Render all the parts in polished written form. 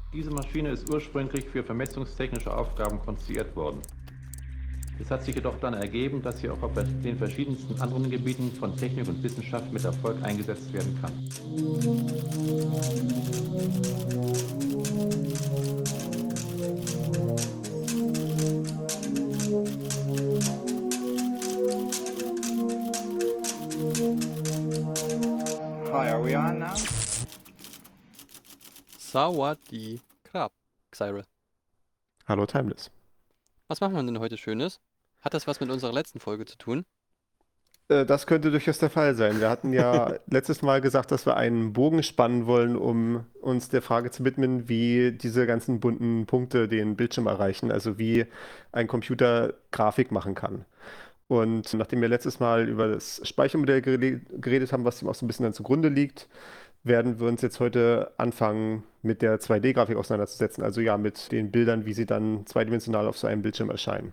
Diese Maschine ist ursprünglich für vermessungstechnische Aufgaben konstruiert worden. Es hat sich jedoch dann ergeben, dass sie auch auf den verschiedensten anderen Gebieten von Technik und Wissenschaft mit Erfolg eingesetzt werden kann. Hi, are we on now? Sawadee Krab, Cyril. Hallo Timeless. Was machen wir denn heute Schönes? Hat das was mit unserer letzten Folge zu tun? Das könnte durchaus der Fall sein. Wir hatten ja letztes Mal gesagt, dass wir einen Bogen spannen wollen, um uns der Frage zu widmen, wie diese ganzen bunten Punkte den Bildschirm erreichen, also wie ein Computer Grafik machen kann. Und nachdem wir letztes Mal über das Speichermodell geredet haben, was dem auch so ein bisschen dann zugrunde liegt, werden wir uns jetzt heute anfangen, mit der 2D-Grafik auseinanderzusetzen, also ja, mit den Bildern, wie sie dann zweidimensional auf so einem Bildschirm erscheinen.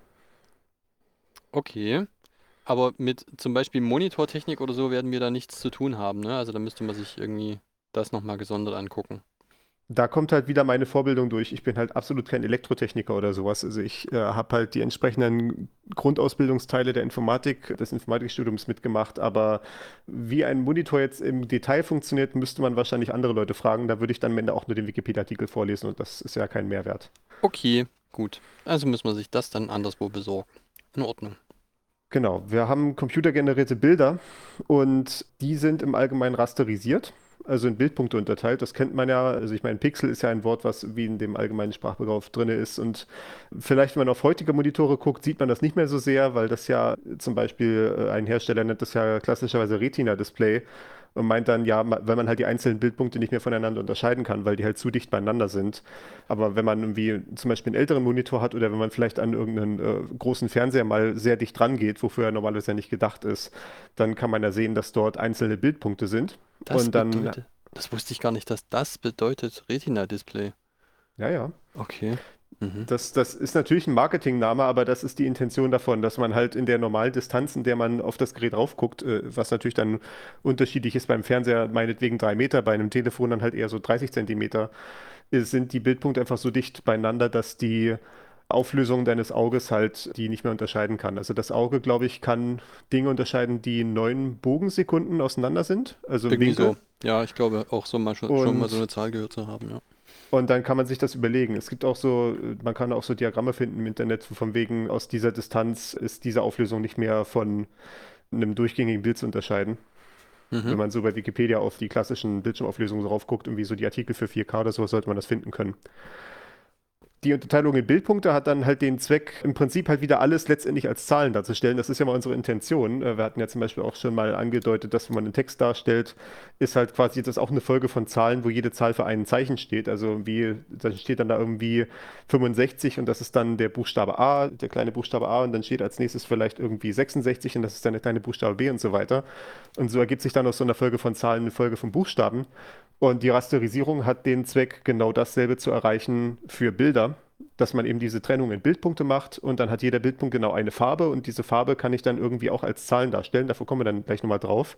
Okay. Aber mit zum Beispiel Monitortechnik oder so werden wir da nichts zu tun haben, ne? Also da müsste man sich irgendwie das nochmal gesondert angucken. Da kommt halt wieder meine Vorbildung durch. Ich bin halt absolut kein Elektrotechniker oder sowas. Also ich habe halt die entsprechenden Grundausbildungsteile der Informatik, des Informatikstudiums mitgemacht. Aber wie ein Monitor jetzt im Detail funktioniert, müsste man wahrscheinlich andere Leute fragen. Da würde ich dann am Ende auch nur den Wikipedia-Artikel vorlesen und das ist ja kein Mehrwert. Okay, gut. Also muss man sich das dann anderswo besorgen. In Ordnung. Genau, wir haben computergenerierte Bilder und die sind im Allgemeinen rasterisiert, also in Bildpunkte unterteilt. Das kennt man ja. Also ich meine, Pixel ist ja ein Wort, was wie in dem allgemeinen Sprachgebrauch drin ist. Und vielleicht, wenn man auf heutige Monitore guckt, sieht man das nicht mehr so sehr, weil das ja zum Beispiel ein Hersteller nennt das ja klassischerweise Retina-Display und meint dann, ja, weil man halt die einzelnen Bildpunkte nicht mehr voneinander unterscheiden kann, weil die halt zu dicht beieinander sind. Aber wenn man irgendwie zum Beispiel einen älteren Monitor hat oder wenn man vielleicht an irgendeinen großen Fernseher mal sehr dicht dran geht, wofür er normalerweise ja nicht gedacht ist, dann kann man ja sehen, dass dort einzelne Bildpunkte sind. Das Und dann, bedeutet, das wusste ich gar nicht, dass das bedeutet Retina-Display. ja, ja. Okay. Mhm. Das ist natürlich ein Marketingname, aber das ist die Intention davon, dass man halt in der normalen Distanz, in der man auf das Gerät raufguckt, was natürlich dann unterschiedlich ist beim Fernseher, meinetwegen 3 Meter, bei einem Telefon dann halt eher so 30 Zentimeter, sind die Bildpunkte einfach so dicht beieinander, dass die Auflösung deines Auges halt die nicht mehr unterscheiden kann. Also das Auge, glaube ich, kann Dinge unterscheiden, die 9 Bogensekunden auseinander sind, also im Irgendwie Winkel. so. Ja, ich glaube auch so mal schon mal so Und eine Zahl gehört zu haben, ja. Und dann kann man sich das überlegen. Es gibt auch so, man kann auch so Diagramme finden im Internet, wo von wegen aus dieser Distanz ist diese Auflösung nicht mehr von einem durchgängigen Bild zu unterscheiden. Mhm. Wenn man so bei Wikipedia auf die klassischen Bildschirmauflösungen drauf guckt, irgendwie so die Artikel für 4K oder sowas, sollte man das finden können. Die Unterteilung in Bildpunkte hat dann halt den Zweck, im Prinzip halt wieder alles letztendlich als Zahlen darzustellen. Das ist ja mal unsere Intention. Wir hatten ja zum Beispiel auch schon mal angedeutet, dass wenn man einen Text darstellt, ist halt quasi das auch eine Folge von Zahlen, wo jede Zahl für ein Zeichen steht. Also wie, dann steht dann da irgendwie 65 und das ist dann der Buchstabe A, der kleine Buchstabe A und dann steht als nächstes vielleicht irgendwie 66 und das ist dann der kleine Buchstabe B und so weiter. Und so ergibt sich dann aus so einer Folge von Zahlen eine Folge von Buchstaben. Und die Rasterisierung hat den Zweck, genau dasselbe zu erreichen für Bilder, dass man eben diese Trennung in Bildpunkte macht und dann hat jeder Bildpunkt genau eine Farbe und diese Farbe kann ich dann irgendwie auch als Zahlen darstellen. Davor kommen wir dann gleich nochmal drauf.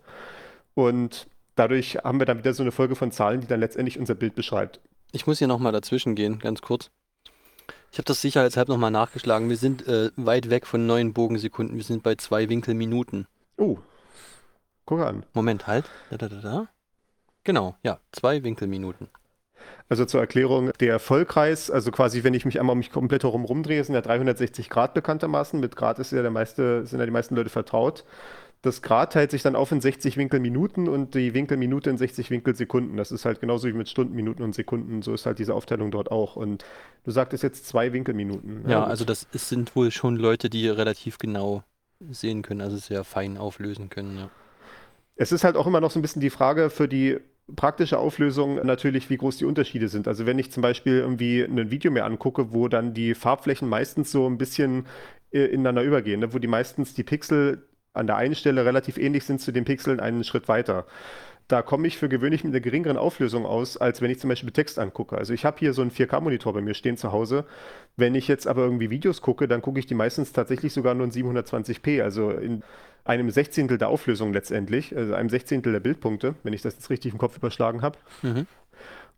Und dadurch haben wir dann wieder so eine Folge von Zahlen, die dann letztendlich unser Bild beschreibt. Ich muss hier nochmal dazwischen gehen, ganz kurz. Ich habe das sicherheitshalber nochmal nachgeschlagen. Wir sind weit weg von 9 Bogensekunden. Wir sind bei 2 Winkelminuten. Oh, guck an. Moment, halt. Da. Genau, ja, 2 Winkelminuten. Also zur Erklärung, der Vollkreis, also quasi, wenn ich mich einmal um mich komplett herum rumdrehe, sind ja 360 Grad bekanntermaßen. Mit Grad ist ja sind ja die meisten Leute vertraut. Das Grad teilt sich dann auf in 60 Winkelminuten und die Winkelminute in 60 Winkelsekunden. Das ist halt genauso wie mit Stunden, Minuten und Sekunden. So ist halt diese Aufteilung dort auch. Und du sagtest jetzt 2 Winkelminuten. Ja, Ja, also gut. sind wohl schon Leute, die relativ genau sehen können, also sehr fein auflösen können, ja. Es ist halt auch immer noch so ein bisschen die Frage für die praktische Auflösung natürlich, wie groß die Unterschiede sind. Also wenn ich zum Beispiel irgendwie ein Video mir angucke, wo dann die Farbflächen meistens so ein bisschen ineinander übergehen, ne? Wo die meistens die Pixel an der einen Stelle relativ ähnlich sind zu den Pixeln einen Schritt weiter. Da komme ich für gewöhnlich mit einer geringeren Auflösung aus, als wenn ich zum Beispiel Text angucke. Also ich habe hier so einen 4K-Monitor bei mir stehen zu Hause. Wenn ich jetzt aber irgendwie Videos gucke, dann gucke ich die meistens tatsächlich sogar nur in 720p, also in einem Sechzehntel der Auflösung letztendlich, also einem Sechzehntel der Bildpunkte, wenn ich das jetzt richtig im Kopf überschlagen habe. Mhm.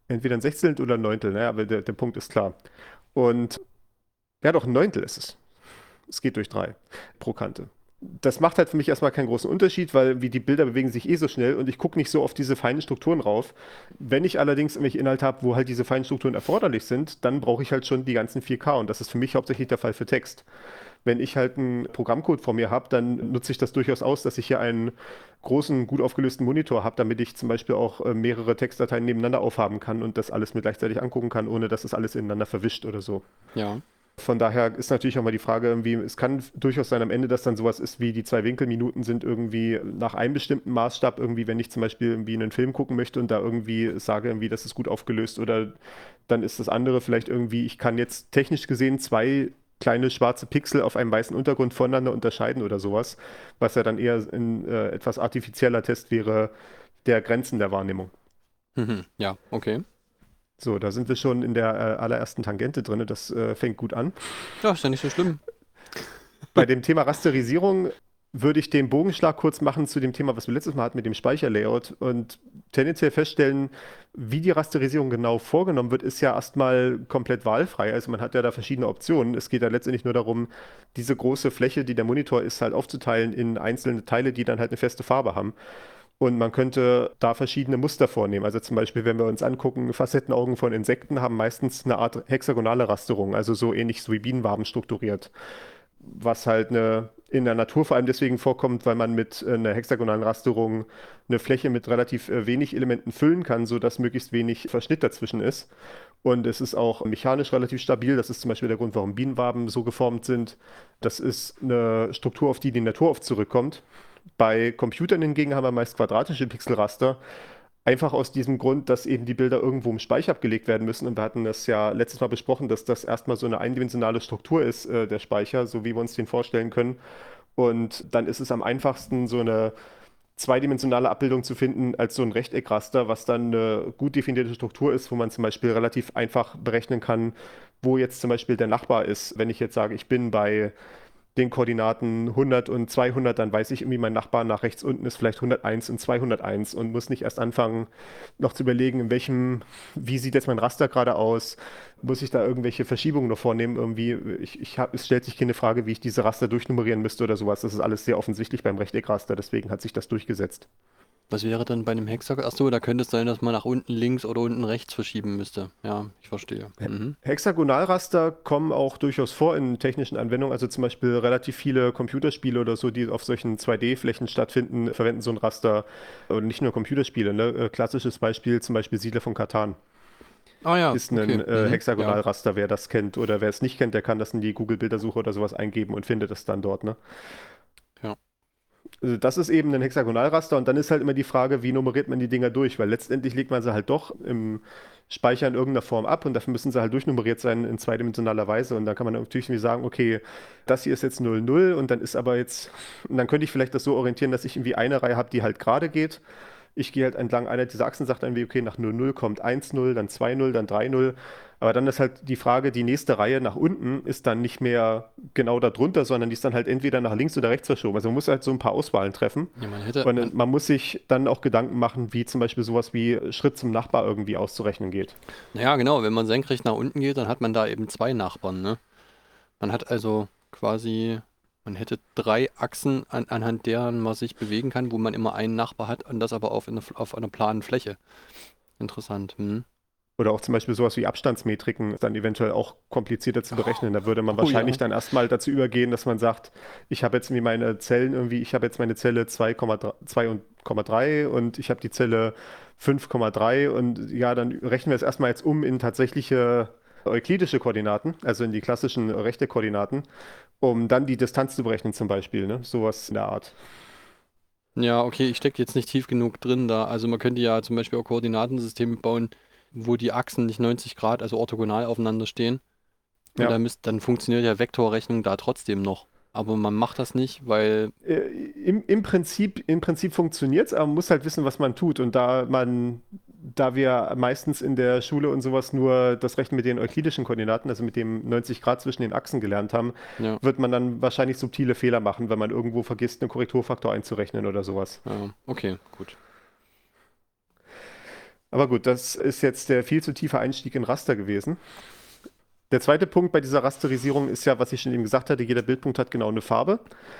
Entweder ein Sechzehntel oder ein Neuntel, ne? Aber der Punkt ist klar. Und ja, doch, ein Neuntel ist es. Es geht durch 3 pro Kante. Das macht halt für mich erstmal keinen großen Unterschied, weil wie die Bilder bewegen sich so schnell und ich gucke nicht so auf diese feinen Strukturen rauf. Wenn ich allerdings irgendwelche Inhalte habe, wo halt diese feinen Strukturen erforderlich sind, dann brauche ich halt schon die ganzen 4K und das ist für mich hauptsächlich der Fall für Text. Wenn ich halt einen Programmcode vor mir habe, dann nutze ich das durchaus aus, dass ich hier einen großen, gut aufgelösten Monitor habe, damit ich zum Beispiel auch mehrere Textdateien nebeneinander aufhaben kann und das alles mir gleichzeitig angucken kann, ohne dass es alles ineinander verwischt oder so. Ja. Von daher ist natürlich auch mal die Frage, irgendwie, es kann durchaus sein am Ende, dass dann sowas ist wie die 2 Winkelminuten sind irgendwie nach einem bestimmten Maßstab, irgendwie, wenn ich zum Beispiel irgendwie einen Film gucken möchte und da irgendwie sage, irgendwie, das ist gut aufgelöst oder dann ist das andere vielleicht irgendwie, ich kann jetzt technisch gesehen 2 kleine schwarze Pixel auf einem weißen Untergrund voneinander unterscheiden oder sowas, was ja dann eher ein etwas artifizieller Test wäre der Grenzen der Wahrnehmung. Ja, okay. So, da sind wir schon in der allerersten Tangente drin. Das fängt gut an. Ja, ist ja nicht so schlimm. Bei dem Thema Rasterisierung würde ich den Bogenschlag kurz machen zu dem Thema, was wir letztes Mal hatten mit dem Speicherlayout und tendenziell feststellen, wie die Rasterisierung genau vorgenommen wird, ist ja erstmal komplett wahlfrei. Also man hat ja da verschiedene Optionen. Es geht ja letztendlich nur darum, diese große Fläche, die der Monitor ist, halt aufzuteilen in einzelne Teile, die dann halt eine feste Farbe haben. Und man könnte da verschiedene Muster vornehmen. Also zum Beispiel, wenn wir uns angucken, Facettenaugen von Insekten haben meistens eine Art hexagonale Rasterung, also so ähnlich so wie Bienenwaben strukturiert. Was halt in der Natur vor allem deswegen vorkommt, weil man mit einer hexagonalen Rasterung eine Fläche mit relativ wenig Elementen füllen kann, sodass möglichst wenig Verschnitt dazwischen ist. Und es ist auch mechanisch relativ stabil. Das ist zum Beispiel der Grund, warum Bienenwaben so geformt sind. Das ist eine Struktur, auf die die Natur oft zurückkommt. Bei Computern hingegen haben wir meist quadratische Pixelraster. Einfach aus diesem Grund, dass eben die Bilder irgendwo im Speicher abgelegt werden müssen. Und wir hatten das ja letztes Mal besprochen, dass das erstmal so eine eindimensionale Struktur ist, der Speicher, so wie wir uns den vorstellen können. Und dann ist es am einfachsten, so eine zweidimensionale Abbildung zu finden als so ein Rechteckraster, was dann eine gut definierte Struktur ist, wo man zum Beispiel relativ einfach berechnen kann, wo jetzt zum Beispiel der Nachbar ist. Wenn ich jetzt sage, ich bin bei den Koordinaten 100 und 200, dann weiß ich irgendwie, mein Nachbar nach rechts unten ist vielleicht 101 und 201 und muss nicht erst anfangen, noch zu überlegen, wie sieht jetzt mein Raster gerade aus, muss ich da irgendwelche Verschiebungen noch vornehmen, irgendwie, es stellt sich keine Frage, wie ich diese Raster durchnummerieren müsste oder sowas, das ist alles sehr offensichtlich beim Rechteckraster, deswegen hat sich das durchgesetzt. Was wäre dann bei einem Hexagon? Achso, da könnte es sein, dass man nach unten links oder unten rechts verschieben müsste. Ja, ich verstehe. Hexagonalraster kommen auch durchaus vor in technischen Anwendungen. Also zum Beispiel relativ viele Computerspiele oder so, die auf solchen 2D-Flächen stattfinden, verwenden so ein Raster. Und nicht nur Computerspiele. Ne? Klassisches Beispiel, zum Beispiel Siedler von Catan. Ah ja, Ist ein okay. Hexagonalraster, wer das kennt. Oder wer es nicht kennt, der kann das in die Google-Bildersuche oder sowas eingeben und findet es dann dort. Ne? Ja. Also das ist eben ein Hexagonalraster und dann ist halt immer die Frage, wie nummeriert man die Dinger durch, weil letztendlich legt man sie halt doch im Speicher in irgendeiner Form ab und dafür müssen sie halt durchnummeriert sein in zweidimensionaler Weise und dann kann man natürlich irgendwie sagen, okay, das hier ist jetzt 00 und dann ist aber jetzt, und dann könnte ich vielleicht das so orientieren, dass ich irgendwie eine Reihe habe, die halt gerade geht. Ich gehe halt entlang einer dieser Achsen, sagt dann wie, okay, nach 00 kommt 1,0, dann 2,0, dann 3,0. Aber dann ist halt die Frage, die nächste Reihe nach unten ist dann nicht mehr genau da drunter, sondern die ist dann halt entweder nach links oder rechts verschoben. Also man muss halt so ein paar Auswahlen treffen. Ja, Und man muss sich dann auch Gedanken machen, wie zum Beispiel sowas wie Schritt zum Nachbar irgendwie auszurechnen geht. naja, genau, wenn man senkrecht nach unten geht, dann hat man da eben 2 Nachbarn, ne? Man hat also quasi, man hätte 3 Achsen, anhand deren man sich bewegen kann, wo man immer einen Nachbar hat und das aber auf einer planen Fläche. Interessant. Oder auch zum Beispiel sowas wie Abstandsmetriken dann eventuell auch komplizierter zu berechnen. Da würde man Oh wahrscheinlich ja. dann erstmal dazu übergehen, dass man sagt, ich habe jetzt meine Zellen irgendwie, ich habe jetzt meine Zelle 2,3 und ich habe die Zelle 5,3 und ja, dann rechnen wir es erstmal jetzt um in tatsächliche euklidische Koordinaten, also in die klassischen rechte Koordinaten, um dann die Distanz zu berechnen zum Beispiel, ne? Sowas in der Art. Ja, okay, ich stecke jetzt nicht tief genug drin da. Also man könnte ja zum Beispiel auch Koordinatensysteme bauen, wo die Achsen nicht 90 Grad, also orthogonal aufeinander stehen. Und Ja. dann funktioniert ja Vektorrechnung da trotzdem noch. Aber man macht das nicht, weil, Im Prinzip funktioniert es, aber man muss halt wissen, was man tut. Und da wir meistens in der Schule und sowas nur das Rechnen mit den euklidischen Koordinaten, also mit dem 90 Grad zwischen den Achsen gelernt haben, ja, wird man dann wahrscheinlich subtile Fehler machen, wenn man irgendwo vergisst, einen Korrekturfaktor einzurechnen oder sowas. okay, gut. Aber gut, das ist jetzt der viel zu tiefe Einstieg in Raster gewesen. Der zweite Punkt bei dieser Rasterisierung ist ja, was ich schon eben gesagt hatte, jeder Bildpunkt hat genau eine Farbe.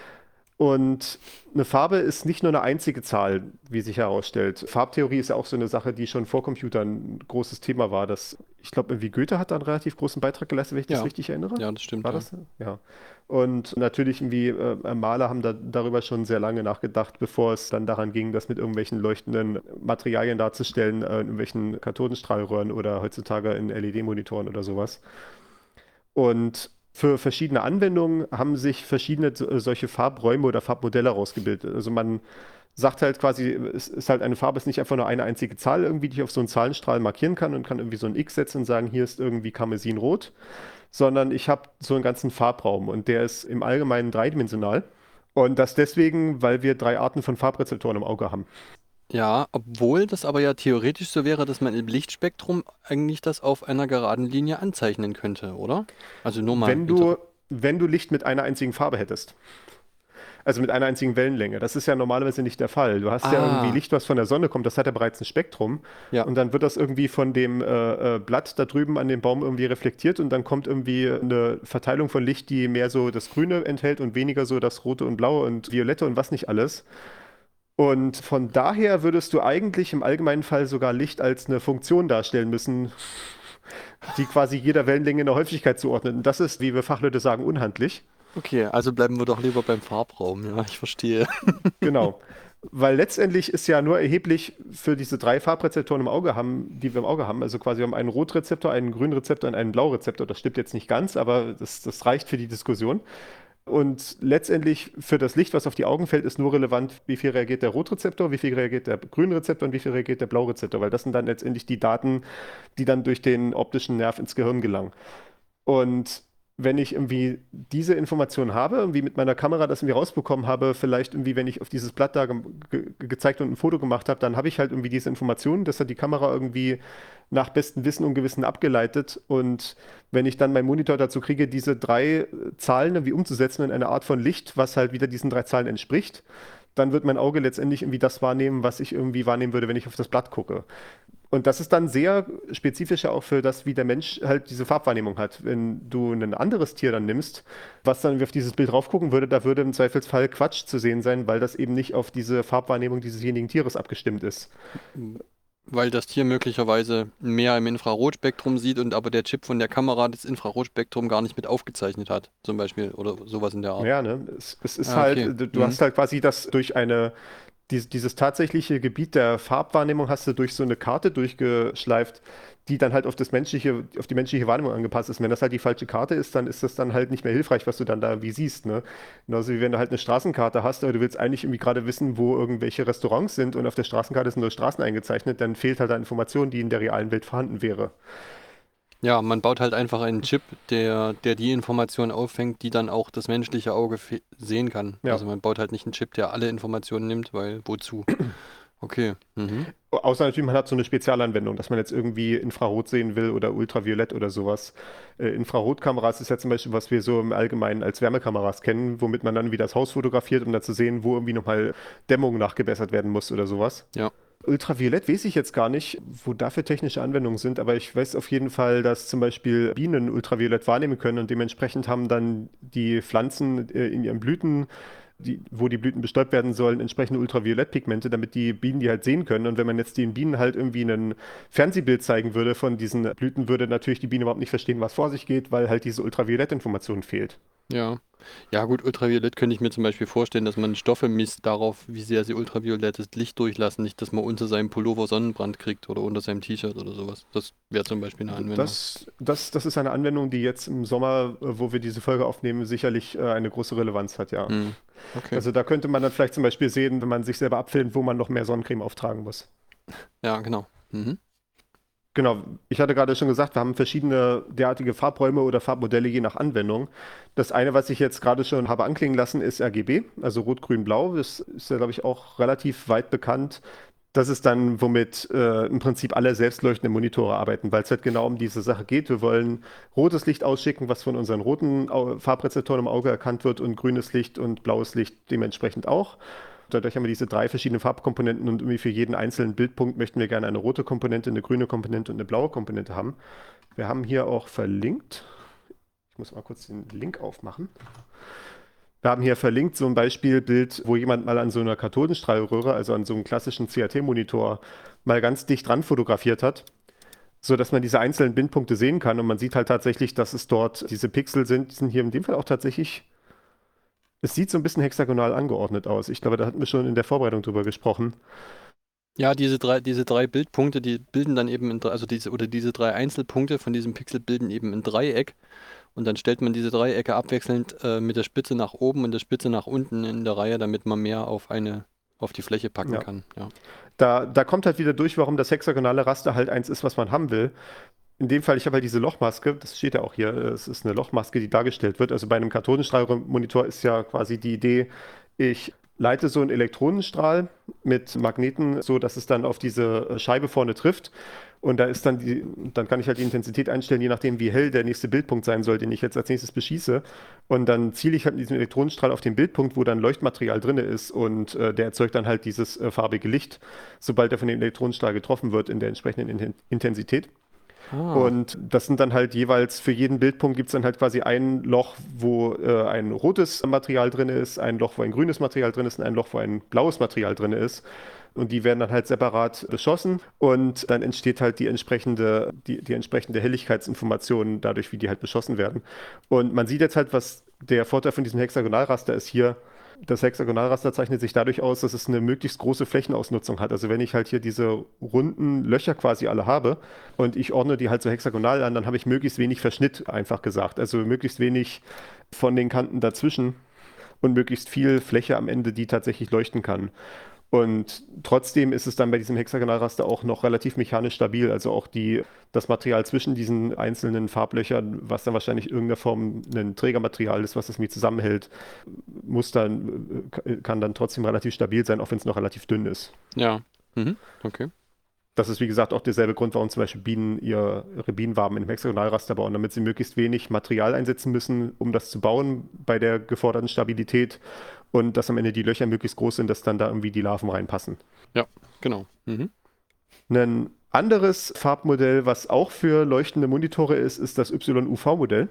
Und eine Farbe ist nicht nur eine einzige Zahl, wie sich herausstellt. Farbtheorie ist ja auch so eine Sache, die schon vor Computern ein großes Thema war. Ich glaube, irgendwie Goethe hat da einen relativ großen Beitrag geleistet, wenn ich das Ja. richtig erinnere. Ja, das stimmt. War Ja. das? Ja. Und natürlich irgendwie Maler haben darüber schon sehr lange nachgedacht, bevor es dann daran ging, das mit irgendwelchen leuchtenden Materialien darzustellen, in irgendwelchen Kathodenstrahlröhren oder heutzutage in LED-Monitoren oder sowas. Und für verschiedene Anwendungen haben sich verschiedene solche Farbräume oder Farbmodelle rausgebildet. Also man sagt halt quasi, es ist halt eine Farbe, ist nicht einfach nur eine einzige Zahl irgendwie, die ich auf so einen Zahlenstrahl markieren kann und kann irgendwie so ein X setzen und sagen, hier ist irgendwie Karmesinrot, sondern ich habe so einen ganzen Farbraum und der ist im Allgemeinen dreidimensional. Und das deswegen, weil wir 3 Arten von Farbrezeptoren im Auge haben. Ja, obwohl das aber ja theoretisch so wäre, dass man im Lichtspektrum eigentlich das auf einer geraden Linie anzeichnen könnte, oder? Also nur mal Wenn du, wenn du Licht mit einer einzigen Farbe hättest. Also mit einer einzigen Wellenlänge. Das ist ja normalerweise nicht der Fall. Du hast ja irgendwie Ah, Licht, was von der Sonne kommt, das hat ja bereits ein Spektrum. ja. Und dann wird das irgendwie von dem Blatt da drüben an dem Baum irgendwie reflektiert und dann kommt irgendwie eine Verteilung von Licht, die mehr so das Grüne enthält und weniger so das Rote und Blaue und Violette und was nicht alles. Und von daher würdest du eigentlich im allgemeinen Fall sogar Licht als eine Funktion darstellen müssen, die quasi jeder Wellenlänge eine Häufigkeit zuordnet. Und das ist, wie wir Fachleute sagen, unhandlich. Okay, also bleiben wir doch lieber beim Farbraum. Ja, ich verstehe. Genau. Weil letztendlich ist ja nur erheblich für diese 3 Farbrezeptoren im Auge haben, die wir im Auge haben. Also quasi wir haben einen Rotrezeptor, einen Grünrezeptor und einen Blaurezeptor. Das stimmt jetzt nicht ganz, aber das reicht für die Diskussion. Und letztendlich für das Licht, was auf die Augen fällt, ist nur relevant, wie viel reagiert der Rotrezeptor, wie viel reagiert der Grünrezeptor und wie viel reagiert der Blaurezeptor, weil das sind dann letztendlich die Daten, die dann durch den optischen Nerv ins Gehirn gelangen. Und wenn ich irgendwie diese Information habe, irgendwie mit meiner Kamera das irgendwie rausbekommen habe, vielleicht irgendwie, wenn ich auf dieses Blatt da gezeigt und ein Foto gemacht habe, dann habe ich halt irgendwie diese Information, das hat die Kamera irgendwie nach bestem Wissen und Gewissen abgeleitet. Und wenn ich dann meinen Monitor dazu kriege, diese 3 Zahlen irgendwie umzusetzen in eine Art von Licht, was halt wieder diesen 3 Zahlen entspricht, dann wird mein Auge letztendlich irgendwie das wahrnehmen, was ich irgendwie wahrnehmen würde, wenn ich auf das Blatt gucke. Und das ist dann sehr spezifisch ja auch für das, wie der Mensch halt diese Farbwahrnehmung hat. Wenn du ein anderes Tier dann nimmst, was dann auf dieses Bild raufgucken würde, da würde im Zweifelsfall Quatsch zu sehen sein, weil das eben nicht auf diese Farbwahrnehmung diesesjenigen Tieres abgestimmt ist. Weil das Tier möglicherweise mehr im Infrarotspektrum sieht und aber der Chip von der Kamera das Infrarotspektrum gar nicht mit aufgezeichnet hat, zum Beispiel, oder sowas in der Art. Ja, ne? Es ist Ah, okay. halt, du hast halt quasi das durch dieses tatsächliche Gebiet der Farbwahrnehmung hast du durch so eine Karte durchgeschleift, die dann halt auf die menschliche Wahrnehmung angepasst ist. Und wenn das halt die falsche Karte ist, dann ist das dann halt nicht mehr hilfreich, was du dann da wie siehst, ne? Genauso wie wenn du halt eine Straßenkarte hast, aber du willst eigentlich irgendwie gerade wissen, wo irgendwelche Restaurants sind und auf der Straßenkarte sind nur Straßen eingezeichnet, dann fehlt halt da Information, die in der realen Welt vorhanden wäre. Ja, man baut halt einfach einen Chip, der die Informationen auffängt, die dann auch das menschliche Auge sehen kann. Ja. Also man baut halt nicht einen Chip, der alle Informationen nimmt, weil wozu? Okay. Mhm. Außer natürlich, man hat so eine Spezialanwendung, dass man jetzt irgendwie Infrarot sehen will oder Ultraviolett oder sowas. Infrarotkameras ist ja zum Beispiel, was wir so im Allgemeinen als Wärmekameras kennen, womit man dann wieder das Haus fotografiert, um da zu sehen, wo irgendwie nochmal Dämmung nachgebessert werden muss oder sowas. Ja. Ultraviolett weiß ich jetzt gar nicht, wo dafür technische Anwendungen sind, aber ich weiß auf jeden Fall, dass zum Beispiel Bienen Ultraviolett wahrnehmen können und dementsprechend haben dann die Pflanzen in ihren Blüten, wo die Blüten bestäubt werden sollen, entsprechende Ultraviolettpigmente, damit die Bienen die halt sehen können. Und wenn man jetzt den Bienen halt irgendwie ein Fernsehbild zeigen würde von diesen Blüten, würde natürlich die Biene überhaupt nicht verstehen, was vor sich geht, weil halt diese Ultraviolettinformation fehlt. Ja. Ja, gut, Ultraviolett könnte ich mir zum Beispiel vorstellen, dass man Stoffe misst darauf, wie sehr sie ultraviolettes Licht durchlassen. Nicht, dass man unter seinem Pullover Sonnenbrand kriegt oder unter seinem T-Shirt oder sowas. Das wäre zum Beispiel eine Anwendung. Das ist eine Anwendung, die jetzt im Sommer, wo wir diese Folge aufnehmen, sicherlich eine große Relevanz hat, ja. Hm. Okay. Also da könnte man dann vielleicht zum Beispiel sehen, wenn man sich selber abfilmt, wo man noch mehr Sonnencreme auftragen muss. Ja, genau. Mhm. Genau, ich hatte gerade schon gesagt, wir haben verschiedene derartige Farbräume oder Farbmodelle je nach Anwendung. Das eine, was ich jetzt gerade schon habe anklingen lassen, ist RGB, also Rot, Grün, Blau. Das ist ja, glaube ich, auch relativ weit bekannt. Das ist dann, womit im Prinzip alle selbstleuchtenden Monitore arbeiten, weil es halt genau um diese Sache geht. Wir wollen rotes Licht ausschicken, was von unseren roten Farbrezeptoren im Auge erkannt wird und grünes Licht und blaues Licht dementsprechend auch. Dadurch haben wir diese 3 verschiedenen Farbkomponenten und irgendwie für jeden einzelnen Bildpunkt möchten wir gerne eine rote Komponente, eine grüne Komponente und eine blaue Komponente haben. Wir haben hier auch verlinkt, ich muss mal kurz den Link aufmachen. Wir haben hier verlinkt so ein Beispielbild, wo jemand mal an so einer Kathodenstrahlröhre, also an so einem klassischen CRT-Monitor, mal ganz dicht dran fotografiert hat, so dass man diese einzelnen Bildpunkte sehen kann. Und man sieht halt tatsächlich, dass es dort diese Pixel sind. Die sind hier in dem Fall auch tatsächlich, es sieht so ein bisschen hexagonal angeordnet aus. Ich glaube, da hatten wir schon in der Vorbereitung drüber gesprochen. Ja, diese drei Bildpunkte, die bilden dann eben, diese 3 Einzelpunkte von diesem Pixel bilden eben ein Dreieck. Und dann stellt man diese Dreiecke abwechselnd mit der Spitze nach oben und der Spitze nach unten in der Reihe, damit man mehr auf die Fläche packen kann. Ja. Da kommt halt wieder durch, warum das hexagonale Raster halt eins ist, was man haben will. In dem Fall, ich habe halt diese Lochmaske, das steht ja auch hier, es ist eine Lochmaske, die dargestellt wird. Also bei einem Kathodenstrahlmonitor ist ja quasi die Idee, ich leite so einen Elektronenstrahl mit Magneten, so dass es dann auf diese Scheibe vorne trifft. Und da ist dann kann ich halt die Intensität einstellen, je nachdem, wie hell der nächste Bildpunkt sein soll, den ich jetzt als nächstes beschieße. Und dann ziele ich halt mit diesem Elektronenstrahl auf den Bildpunkt, wo dann Leuchtmaterial drin ist. Und der erzeugt dann halt dieses farbige Licht, sobald er von dem Elektronenstrahl getroffen wird in der entsprechenden Intensität. Und das sind dann halt jeweils, für jeden Bildpunkt gibt es dann halt quasi ein Loch, wo ein rotes Material drin ist, ein Loch, wo ein grünes Material drin ist und ein Loch, wo ein blaues Material drin ist. Und die werden dann halt separat beschossen und dann entsteht halt die entsprechende Helligkeitsinformation dadurch, wie die halt beschossen werden. Und man sieht jetzt halt, was der Vorteil von diesem Hexagonalraster ist hier. Das Hexagonalraster zeichnet sich dadurch aus, dass es eine möglichst große Flächenausnutzung hat. Also wenn ich halt hier diese runden Löcher quasi alle habe und ich ordne die halt so hexagonal an, dann habe ich möglichst wenig Verschnitt, einfach gesagt. Also möglichst wenig von den Kanten dazwischen und möglichst viel Fläche am Ende, die tatsächlich leuchten kann. Und trotzdem ist es dann bei diesem Hexagonalraster auch noch relativ mechanisch stabil. Also auch das Material zwischen diesen einzelnen Farblöchern, was dann wahrscheinlich in irgendeiner Form ein Trägermaterial ist, was das mit zusammenhält, kann dann trotzdem relativ stabil sein, auch wenn es noch relativ dünn ist. Ja, okay. Das ist, wie gesagt, auch derselbe Grund, warum zum Beispiel Bienen ihre Bienenwaben in einem Hexagonalraster bauen, damit sie möglichst wenig Material einsetzen müssen, um das zu bauen bei der geforderten Stabilität und dass am Ende die Löcher möglichst groß sind, dass dann da irgendwie die Larven reinpassen. Ja, genau. Ein anderes Farbmodell, was auch für leuchtende Monitore ist, ist das YUV-Modell.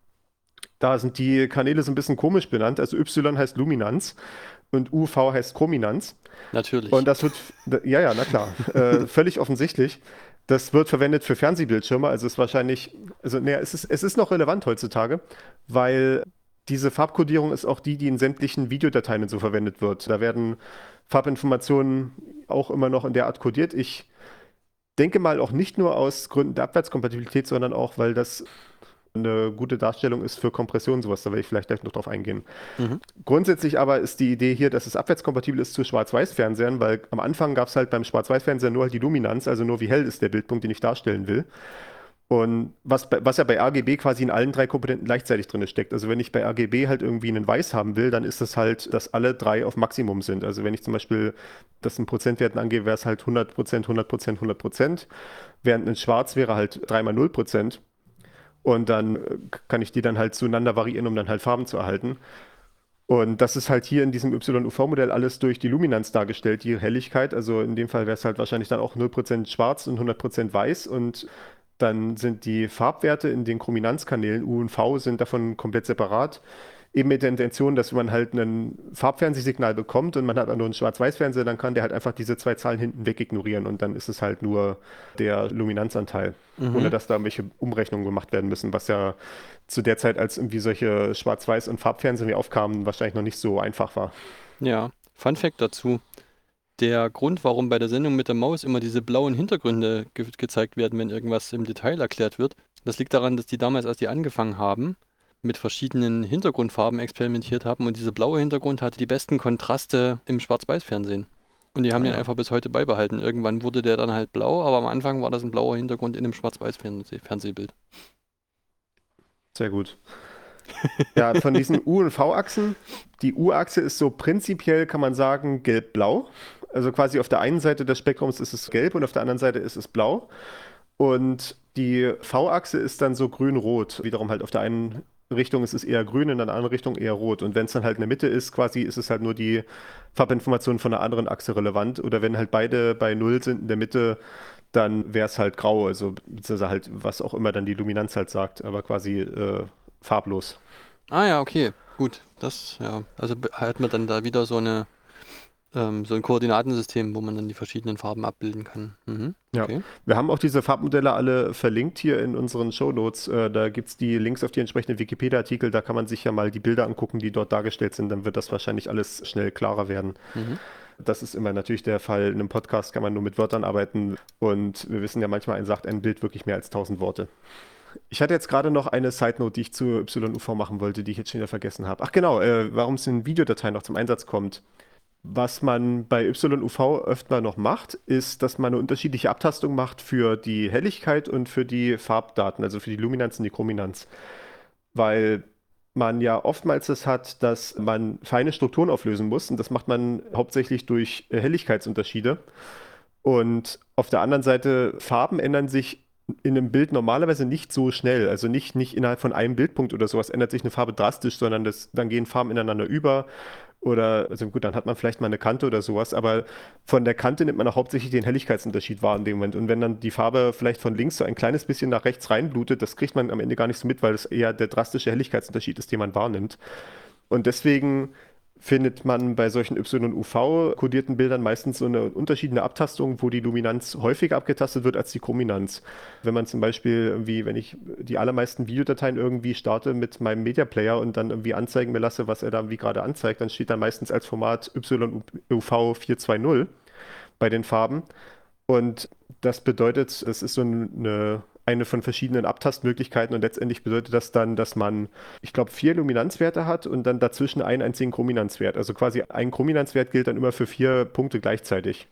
Da sind die Kanäle so ein bisschen komisch benannt. Also Y heißt Luminanz und UV heißt Chrominanz. Natürlich. Und das wird, ja, na klar, völlig offensichtlich. Das wird verwendet für Fernsehbildschirme, also ist wahrscheinlich, es ist noch relevant heutzutage, weil diese Farbkodierung ist auch die in sämtlichen Videodateien und so verwendet wird. Da werden Farbinformationen auch immer noch in der Art kodiert. Ich denke mal auch nicht nur aus Gründen der Abwärtskompatibilität, sondern auch, weil das eine gute Darstellung ist für Kompression und sowas. Da werde ich vielleicht gleich noch drauf eingehen. Grundsätzlich aber ist die Idee hier, dass es abwärtskompatibel ist zu Schwarz-Weiß-Fernsehern, weil am Anfang gab es halt beim Schwarz-Weiß-Fernseher nur halt die Luminanz, also nur wie hell ist der Bildpunkt, den ich darstellen will. Und was ja bei RGB quasi in allen 3 Komponenten gleichzeitig drin steckt. Also wenn ich bei RGB halt irgendwie einen Weiß haben will, dann ist das halt, dass alle 3 auf Maximum sind. Also wenn ich zum Beispiel das in Prozentwerten angehe, wäre es halt 100%, 100%, 100%. Während ein Schwarz wäre halt 3 mal 0%. Und dann kann ich die dann halt zueinander variieren, um dann halt Farben zu erhalten. Und das ist halt hier in diesem YUV-Modell alles durch die Luminanz dargestellt, die Helligkeit. Also in dem Fall wäre es halt wahrscheinlich dann auch 0% schwarz und 100% weiß. Und dann sind die Farbwerte in den Chrominanzkanälen U und V sind davon komplett separat. Eben mit der Intention, dass man halt ein Farbfernsehsignal bekommt und man hat nur einen Schwarz-Weiß-Fernseher, dann kann der halt einfach diese 2 Zahlen hinten weg ignorieren und dann ist es halt nur der Luminanzanteil, ohne dass da irgendwelche Umrechnungen gemacht werden müssen, was ja zu der Zeit, als irgendwie solche Schwarz-Weiß- und Farbfernsehen wie aufkamen, wahrscheinlich noch nicht so einfach war. Ja, Fun Fact dazu. Der Grund, warum bei der Sendung mit der Maus immer diese blauen Hintergründe gezeigt werden, wenn irgendwas im Detail erklärt wird, das liegt daran, dass die damals, als die angefangen haben, mit verschiedenen Hintergrundfarben experimentiert haben und dieser blaue Hintergrund hatte die besten Kontraste im Schwarz-Weiß-Fernsehen. Und die haben den einfach bis heute beibehalten. Irgendwann wurde der dann halt blau, aber am Anfang war das ein blauer Hintergrund in einem Schwarz-Weiß-Fernsehbild. Sehr gut. Ja, von diesen U- und V-Achsen, die U-Achse ist so prinzipiell, kann man sagen, gelb-blau. Also quasi auf der einen Seite des Spektrums ist es gelb und auf der anderen Seite ist es blau. Und die V-Achse ist dann so grün-rot, wiederum halt auf der einen Richtung ist es eher grün, in einer anderen Richtung eher rot. Und wenn es dann halt in der Mitte ist, quasi ist es halt nur die Farbinformation von einer anderen Achse relevant. Oder wenn halt beide bei 0 sind in der Mitte, dann wäre es halt grau, also beziehungsweise halt, was auch immer dann die Luminanz halt sagt, aber quasi farblos. Ah ja, okay. Gut. Also hat man dann da wieder so ein Koordinatensystem, wo man dann die verschiedenen Farben abbilden kann. Mhm. Ja, Okay. wir haben auch diese Farbmodelle alle verlinkt hier in unseren Shownotes. Da gibt es die Links auf die entsprechenden Wikipedia-Artikel. Da kann man sich ja mal die Bilder angucken, die dort dargestellt sind. Dann wird das wahrscheinlich alles schnell klarer werden. Mhm. Das ist immer natürlich der Fall. In einem Podcast kann man nur mit Wörtern arbeiten. Und wir wissen ja manchmal, sagt ein Bild wirklich mehr als 1000 Worte. Ich hatte jetzt gerade noch eine Side-Note, die ich zu YUV machen wollte, die ich jetzt schon wieder vergessen habe. Ach genau, warum es in Videodateien noch zum Einsatz kommt. Was man bei YUV öfter noch macht, ist, dass man eine unterschiedliche Abtastung macht für die Helligkeit und für die Farbdaten, also für die Luminanz und die Chrominanz. Weil man ja oftmals es hat, dass man feine Strukturen auflösen muss und das macht man hauptsächlich durch Helligkeitsunterschiede. Und auf der anderen Seite, Farben ändern sich in einem Bild normalerweise nicht so schnell. Also nicht innerhalb von einem Bildpunkt oder sowas ändert sich eine Farbe drastisch, sondern dann gehen Farben ineinander über. Oder, also gut, dann hat man vielleicht mal eine Kante oder sowas, aber von der Kante nimmt man auch hauptsächlich den Helligkeitsunterschied wahr in dem Moment. Und wenn dann die Farbe vielleicht von links so ein kleines bisschen nach rechts reinblutet, das kriegt man am Ende gar nicht so mit, weil es eher der drastische Helligkeitsunterschied ist, den man wahrnimmt. Und deswegen findet man bei solchen YUV-kodierten Bildern meistens so eine unterschiedliche Abtastung, wo die Luminanz häufiger abgetastet wird als die Chrominanz. Wenn man zum Beispiel irgendwie, wenn ich die allermeisten Videodateien irgendwie starte mit meinem Media Player und dann irgendwie anzeigen mir lasse, was er da irgendwie gerade anzeigt, dann steht da meistens als Format YUV 420 bei den Farben. Und das bedeutet, es ist so eine von verschiedenen Abtastmöglichkeiten und letztendlich bedeutet das dann, dass man, ich glaube, 4 Luminanzwerte hat und dann dazwischen einen einzigen Chrominanzwert. Also quasi ein Chrominanzwert gilt dann immer für 4 Punkte gleichzeitig,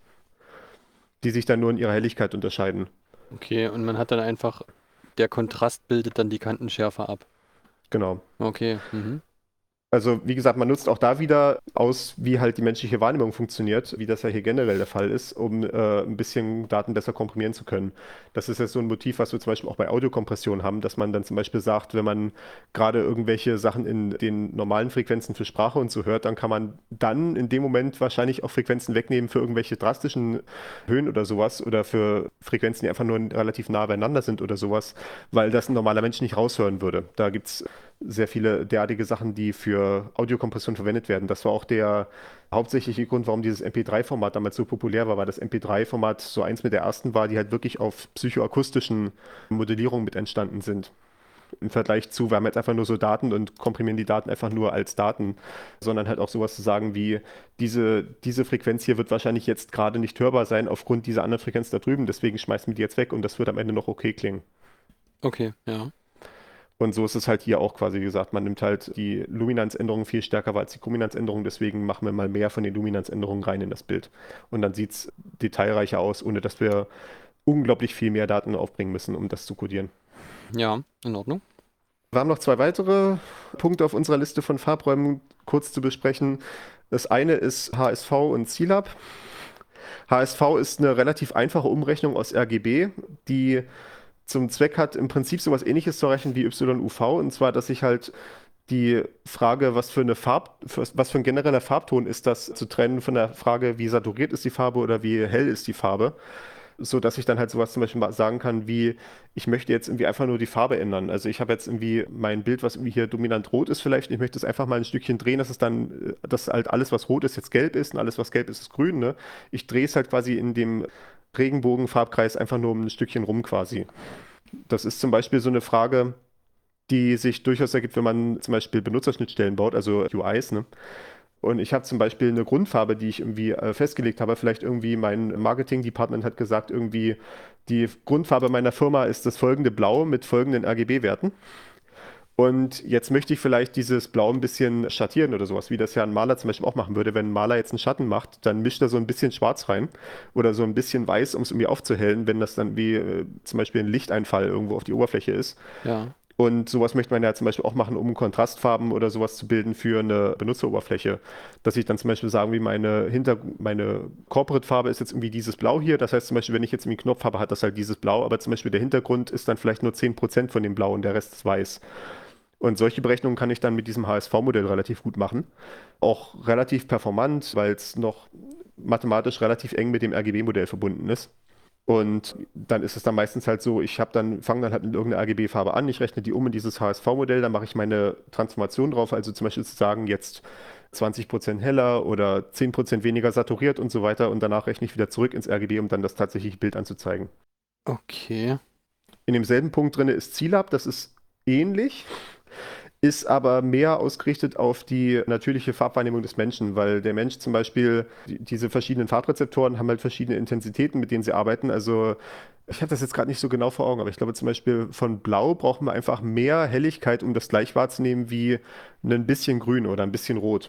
die sich dann nur in ihrer Helligkeit unterscheiden. Okay, und man hat dann einfach, der Kontrast bildet dann die Kantenschärfe ab. Genau. Okay. Mhm. Also wie gesagt, man nutzt auch da wieder aus, wie halt die menschliche Wahrnehmung funktioniert, wie das ja hier generell der Fall ist, um ein bisschen Daten besser komprimieren zu können. Das ist jetzt so ein Motiv, was wir zum Beispiel auch bei Audiokompression haben, dass man dann zum Beispiel sagt, wenn man gerade irgendwelche Sachen in den normalen Frequenzen für Sprache und so hört, dann kann man dann in dem Moment wahrscheinlich auch Frequenzen wegnehmen für irgendwelche drastischen Höhen oder sowas oder für Frequenzen, die einfach nur relativ nah beieinander sind oder sowas, weil das ein normaler Mensch nicht raushören würde. Da gibt es sehr viele derartige Sachen, die für Audiokompression verwendet werden. Das war auch der hauptsächliche Grund, warum dieses MP3-Format damals so populär war, weil das MP3-Format so eins mit der ersten war, die halt wirklich auf psychoakustischen Modellierungen mit entstanden sind. Im Vergleich zu, wir haben jetzt einfach nur so Daten und komprimieren die Daten einfach nur als Daten, sondern halt auch sowas zu sagen wie, diese Frequenz hier wird wahrscheinlich jetzt gerade nicht hörbar sein aufgrund dieser anderen Frequenz da drüben, deswegen schmeißen wir die jetzt weg und das wird am Ende noch okay klingen. Okay, ja. Und so ist es halt hier auch quasi gesagt, man nimmt halt die Luminanzänderungen viel stärker wahr als die Chrominanzänderungen, deswegen machen wir mal mehr von den Luminanzänderungen rein in das Bild. Und dann sieht es detailreicher aus, ohne dass wir unglaublich viel mehr Daten aufbringen müssen, um das zu codieren. Ja, in Ordnung. Wir haben noch 2 weitere Punkte auf unserer Liste von Farbräumen kurz zu besprechen. Das eine ist HSV und CIELAB. HSV ist eine relativ einfache Umrechnung aus RGB, die zum Zweck hat, im Prinzip sowas Ähnliches zu errechnen wie YUV, und zwar, dass ich halt die Frage, was für ein genereller Farbton ist das, zu trennen von der Frage, wie saturiert ist die Farbe oder wie hell ist die Farbe, so dass ich dann halt sowas zum Beispiel mal sagen kann, wie ich möchte jetzt irgendwie einfach nur die Farbe ändern. Also ich habe jetzt irgendwie mein Bild, was irgendwie hier dominant rot ist vielleicht, und ich möchte es einfach mal ein Stückchen drehen, dass halt alles, was rot ist, jetzt gelb ist und alles, was gelb ist, ist grün, ne? Ich drehe es halt quasi in dem Regenbogenfarbkreis einfach nur um ein Stückchen rum quasi. Das ist zum Beispiel so eine Frage, die sich durchaus ergibt, wenn man zum Beispiel Benutzerschnittstellen baut, also UIs, ne? Und ich habe zum Beispiel eine Grundfarbe, die ich irgendwie festgelegt habe. Vielleicht irgendwie mein Marketing-Department hat gesagt, irgendwie die Grundfarbe meiner Firma ist das folgende Blau mit folgenden RGB-Werten. Und jetzt möchte ich vielleicht dieses Blau ein bisschen schattieren oder sowas, wie das ja ein Maler zum Beispiel auch machen würde. Wenn ein Maler jetzt einen Schatten macht, dann mischt er so ein bisschen Schwarz rein oder so ein bisschen Weiß, um es irgendwie aufzuhellen, wenn das dann wie zum Beispiel ein Lichteinfall irgendwo auf die Oberfläche ist. Ja. Und sowas möchte man ja zum Beispiel auch machen, um Kontrastfarben oder sowas zu bilden für eine Benutzeroberfläche. Dass ich dann zum Beispiel sagen, wie meine Corporate-Farbe ist jetzt irgendwie dieses Blau hier. Das heißt zum Beispiel, wenn ich jetzt irgendwie einen Knopf habe, hat das halt dieses Blau, aber zum Beispiel der Hintergrund ist dann vielleicht nur 10% von dem Blau und der Rest ist weiß. Und solche Berechnungen kann ich dann mit diesem HSV-Modell relativ gut machen. Auch relativ performant, weil es noch mathematisch relativ eng mit dem RGB-Modell verbunden ist. Und dann ist es dann meistens halt so, fange dann halt mit irgendeiner RGB-Farbe an, ich rechne die um in dieses HSV-Modell, dann mache ich meine Transformation drauf, also zum Beispiel zu sagen, jetzt 20% heller oder 10% weniger saturiert und so weiter und danach rechne ich wieder zurück ins RGB, um dann das tatsächliche Bild anzuzeigen. Okay. In demselben Punkt drin ist CLAB, das ist ähnlich, ist aber mehr ausgerichtet auf die natürliche Farbwahrnehmung des Menschen, weil der Mensch zum Beispiel, diese verschiedenen Farbrezeptoren haben halt verschiedene Intensitäten, mit denen sie arbeiten. Also ich habe das jetzt gerade nicht so genau vor Augen, aber ich glaube zum Beispiel von Blau brauchen wir einfach mehr Helligkeit, um das gleich wahrzunehmen wie ein bisschen Grün oder ein bisschen Rot.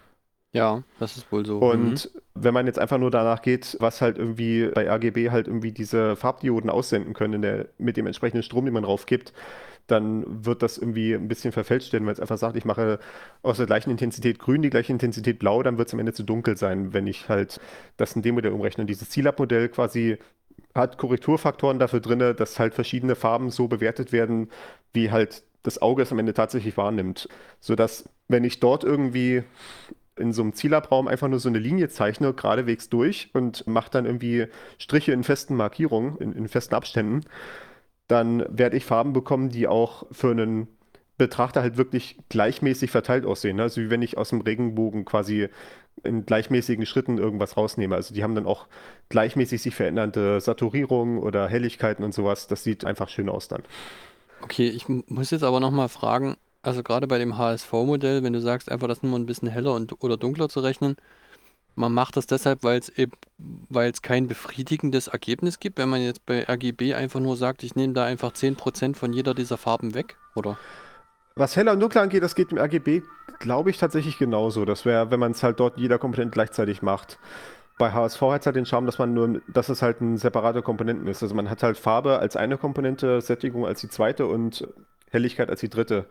Ja, das ist wohl so. Und wenn man jetzt einfach nur danach geht, was halt irgendwie bei RGB halt irgendwie diese Farbdioden aussenden können mit dem entsprechenden Strom, den man draufgibt, dann wird das irgendwie ein bisschen verfälscht werden, wenn es einfach sagt, ich mache aus der gleichen Intensität grün die gleiche Intensität blau, dann wird es am Ende zu dunkel sein, wenn ich halt das in dem Modell umrechne. Und dieses CLAB-Modell quasi hat Korrekturfaktoren dafür drin, dass halt verschiedene Farben so bewertet werden, wie halt das Auge es am Ende tatsächlich wahrnimmt. Sodass, wenn ich dort irgendwie in so einem Zielraum einfach nur so eine Linie zeichne, geradewegs durch und mache dann irgendwie Striche in festen Markierungen, in festen Abständen, dann werde ich Farben bekommen, die auch für einen Betrachter halt wirklich gleichmäßig verteilt aussehen. Ne? Also wie wenn ich aus dem Regenbogen quasi in gleichmäßigen Schritten irgendwas rausnehme. Also die haben dann auch gleichmäßig sich verändernde Saturierungen oder Helligkeiten und sowas. Das sieht einfach schön aus dann. Okay, ich muss jetzt aber nochmal fragen, also gerade bei dem HSV-Modell, wenn du sagst, einfach das nur ein bisschen heller oder dunkler zu rechnen, man macht das deshalb, weil es kein befriedigendes Ergebnis gibt, wenn man jetzt bei RGB einfach nur sagt, ich nehme da einfach 10% von jeder dieser Farben weg, oder? Was heller und dunkler angeht, das geht im RGB, glaube ich, tatsächlich genauso. Das wäre, wenn man es halt dort jeder Komponente gleichzeitig macht. Bei HSV hat es halt den Charme, dass es halt ein separater Komponenten ist. Also man hat halt Farbe als eine Komponente, Sättigung als die zweite und Helligkeit als die dritte.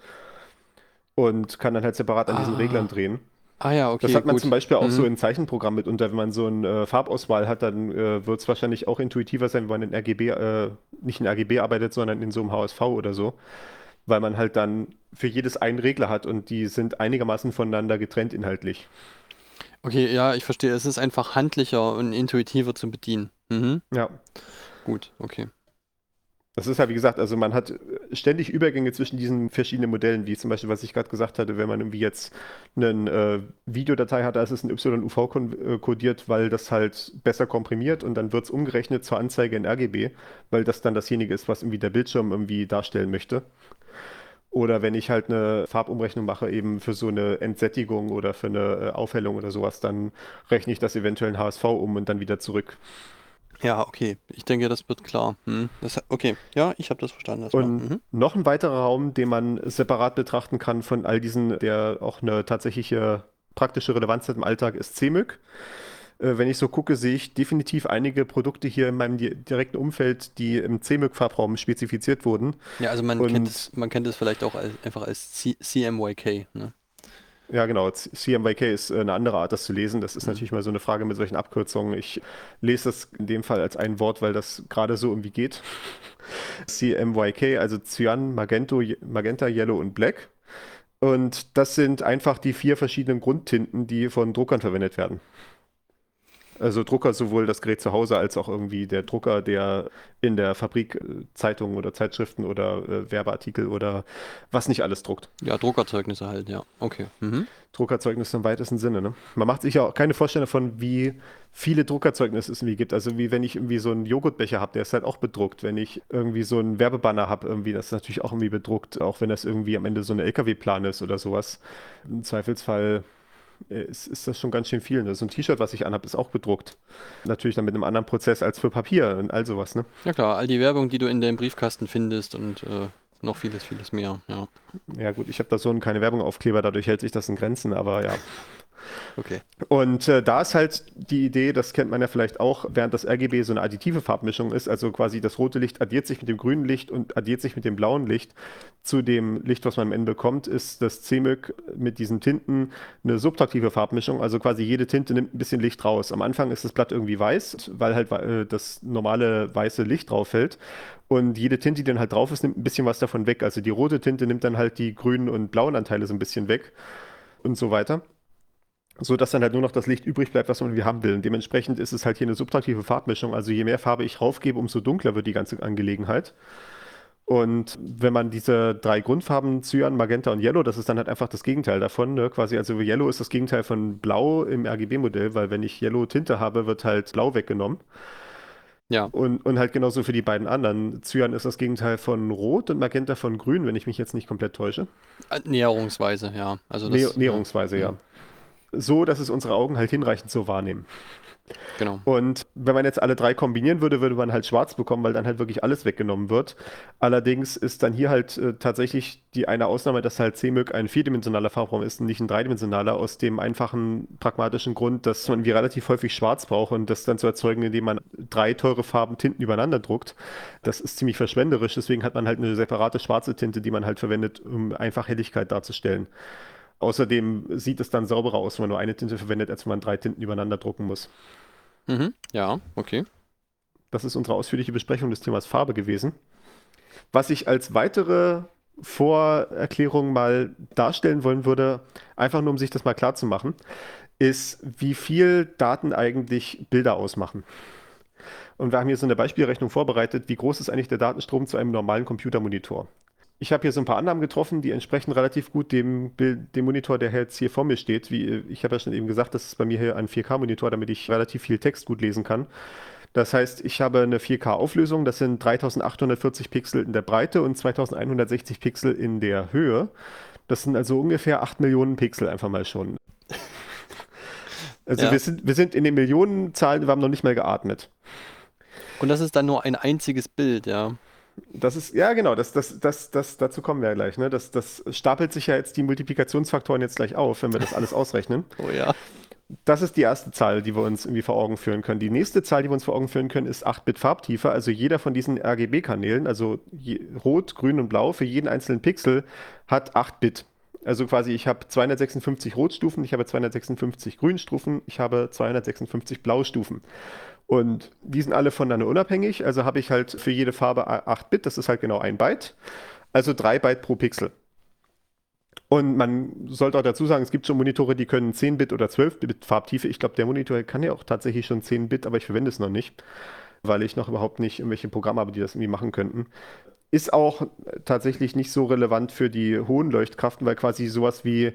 Und kann dann halt separat an diesen Reglern Ah, drehen. ja, Das okay, hat man zum gut. Beispiel auch so Mhm. in Zeichenprogrammen mitunter, wenn man so eine Farbauswahl hat, dann wird es wahrscheinlich auch intuitiver sein, wenn man in RGB, nicht in RGB arbeitet, sondern in so einem HSV oder so, weil man halt dann für jedes einen Regler hat und die sind einigermaßen voneinander getrennt inhaltlich. Okay, ja, ich verstehe. Es ist einfach handlicher und intuitiver zu bedienen. Mhm. Ja, Gut, okay. das ist ja wie gesagt, also man hat ständig Übergänge zwischen diesen verschiedenen Modellen, wie zum Beispiel, was ich gerade gesagt hatte, wenn man irgendwie jetzt eine Videodatei hat, da ist es in YUV kodiert, weil das halt besser komprimiert und dann wird es umgerechnet zur Anzeige in RGB, weil das dann dasjenige ist, was irgendwie der Bildschirm irgendwie darstellen möchte. Oder wenn ich halt eine Farbumrechnung mache, eben für so eine Entsättigung oder für eine Aufhellung oder sowas, dann rechne ich das eventuell in HSV um und dann wieder zurück. Ja, okay. Ich denke, das wird klar. Okay, ja, ich habe das verstanden erstmal. Und Mhm. noch ein weiterer Raum, den man separat betrachten kann von all diesen, der auch eine tatsächliche praktische Relevanz hat im Alltag, ist CMYK. Wenn ich so gucke, sehe ich definitiv einige Produkte hier in meinem direkten Umfeld, die im CMYK-Farbraum spezifiziert wurden. Ja, also Und man kennt es vielleicht auch einfach als CMYK, ne? ja, genau. CMYK ist eine andere Art, das zu lesen. Das ist Mhm. natürlich mal so eine Frage mit solchen Abkürzungen. Ich lese das in dem Fall als ein Wort, weil das gerade so irgendwie geht. CMYK, also Cyan, Magenta, Yellow und Black. Und das sind einfach die 4 verschiedenen Grundtinten, die von Druckern verwendet werden. Also Drucker, sowohl das Gerät zu Hause als auch irgendwie der Drucker, der in der Fabrik Zeitungen oder Zeitschriften oder Werbeartikel oder was nicht alles druckt. Ja, Druckerzeugnisse halt, ja. Okay. Mhm. Druckerzeugnisse im weitesten Sinne, ne? Man macht sich ja auch keine Vorstellung davon, wie viele Druckerzeugnisse es irgendwie gibt. Also wie wenn ich irgendwie so einen Joghurtbecher habe, der ist halt auch bedruckt. Wenn ich irgendwie so einen Werbebanner habe, irgendwie, das ist natürlich auch irgendwie bedruckt, auch wenn das irgendwie am Ende so eine LKW-Plan ist oder sowas. Im Zweifelsfall ist das schon ganz schön viel. Ne? So ein T-Shirt, was ich anhabe, ist auch bedruckt. Natürlich dann mit einem anderen Prozess als für Papier und all sowas, ne? Ja klar, all die Werbung, die du in deinem Briefkasten findest und noch vieles, vieles mehr, ja. Ja gut, ich habe da so keine Werbung-Aufkleber, dadurch hält sich das in Grenzen, aber ja. Okay. Und da ist halt die Idee, das kennt man ja vielleicht auch, während das RGB so eine additive Farbmischung ist, also quasi das rote Licht addiert sich mit dem grünen Licht und addiert sich mit dem blauen Licht zu dem Licht, was man am Ende bekommt, ist das CMYK mit diesen Tinten eine subtraktive Farbmischung, also quasi jede Tinte nimmt ein bisschen Licht raus. Am Anfang ist das Blatt irgendwie weiß, weil halt das normale weiße Licht drauf fällt. Und jede Tinte, die dann halt drauf ist, nimmt ein bisschen was davon weg. Also die rote Tinte nimmt dann halt die grünen und blauen Anteile so ein bisschen weg und so weiter. So dass dann halt nur noch das Licht übrig bleibt, was man irgendwie haben will. Und dementsprechend ist es halt hier eine subtraktive Farbmischung. Also je mehr Farbe ich raufgebe, umso dunkler wird die ganze Angelegenheit. Und wenn man diese 3 Grundfarben, Cyan, Magenta und Yellow, das ist dann halt einfach das Gegenteil davon, ne? Quasi, also Yellow ist das Gegenteil von Blau im RGB-Modell, weil wenn ich Yellow Tinte habe, wird halt Blau weggenommen. Ja, Und halt genauso für die beiden anderen. Cyan ist das Gegenteil von Rot und Magenta von Grün, wenn ich mich jetzt nicht komplett täusche. näherungsweise, ja. Also das, Näherungsweise, ja. So, dass es unsere Augen halt hinreichend so wahrnehmen. Genau. Und wenn man jetzt alle 3 kombinieren würde, würde man halt schwarz bekommen, weil dann halt wirklich alles weggenommen wird. Allerdings ist dann hier halt tatsächlich die eine Ausnahme, dass halt CMYK ein 4-dimensionaler Farbraum ist und nicht ein 3-dimensionaler, aus dem einfachen pragmatischen Grund, dass man wie relativ häufig schwarz braucht und das dann zu erzeugen, indem man 3 teure Farben Tinten übereinander druckt. Das ist ziemlich verschwenderisch, deswegen hat man halt eine separate schwarze Tinte, die man halt verwendet, um einfach Helligkeit darzustellen. Außerdem sieht es dann sauberer aus, wenn man nur eine Tinte verwendet, als wenn man 3 Tinten übereinander drucken muss. Mhm. Ja, okay. Das ist unsere ausführliche Besprechung des Themas Farbe gewesen. Was ich als weitere Vorerklärung mal darstellen wollen würde, einfach nur um sich das mal klar zu machen, ist, wie viel Daten eigentlich Bilder ausmachen. Und wir haben hier so eine Beispielrechnung vorbereitet, wie groß ist eigentlich der Datenstrom zu einem normalen Computermonitor. Ich habe hier so ein paar Annahmen getroffen, die entsprechen relativ gut dem Monitor, der jetzt hier vor mir steht. Ich habe ja schon eben gesagt, das ist bei mir hier ein 4K-Monitor, damit ich relativ viel Text gut lesen kann. Das heißt, ich habe eine 4K-Auflösung, das sind 3840 Pixel in der Breite und 2160 Pixel in der Höhe. Das sind also ungefähr 8 Millionen Pixel einfach mal schon. Also Ja. wir sind in den Millionenzahlen, wir haben noch nicht mal geatmet. Und das ist dann nur ein einziges Bild, ja. Das ist, ja genau, dazu kommen wir ja gleich. Ne? Das stapelt sich ja jetzt die Multiplikationsfaktoren jetzt gleich auf, wenn wir das alles ausrechnen. Oh ja. Das ist die erste Zahl, die wir uns irgendwie vor Augen führen können. Die nächste Zahl, die wir uns vor Augen führen können, ist 8-Bit Farbtiefe. Also jeder von diesen RGB-Kanälen, also Rot, Grün und Blau, für jeden einzelnen Pixel hat 8 Bit. Also quasi, ich habe 256 Rotstufen, ich habe 256 Grünstufen, ich habe 256 Blaustufen. Und die sind alle voneinander unabhängig. Also habe ich halt für jede Farbe 8 Bit, das ist halt genau 1 Byte. Also 3 Byte pro Pixel. Und man sollte auch dazu sagen, es gibt schon Monitore, die können 10 Bit oder 12 Bit Farbtiefe. Ich glaube, der Monitor kann ja auch tatsächlich schon 10 Bit, aber ich verwende es noch nicht, weil ich noch überhaupt nicht irgendwelche Programme habe, die das irgendwie machen könnten. Ist auch tatsächlich nicht so relevant für die hohen Leuchtkraften, weil quasi sowas wie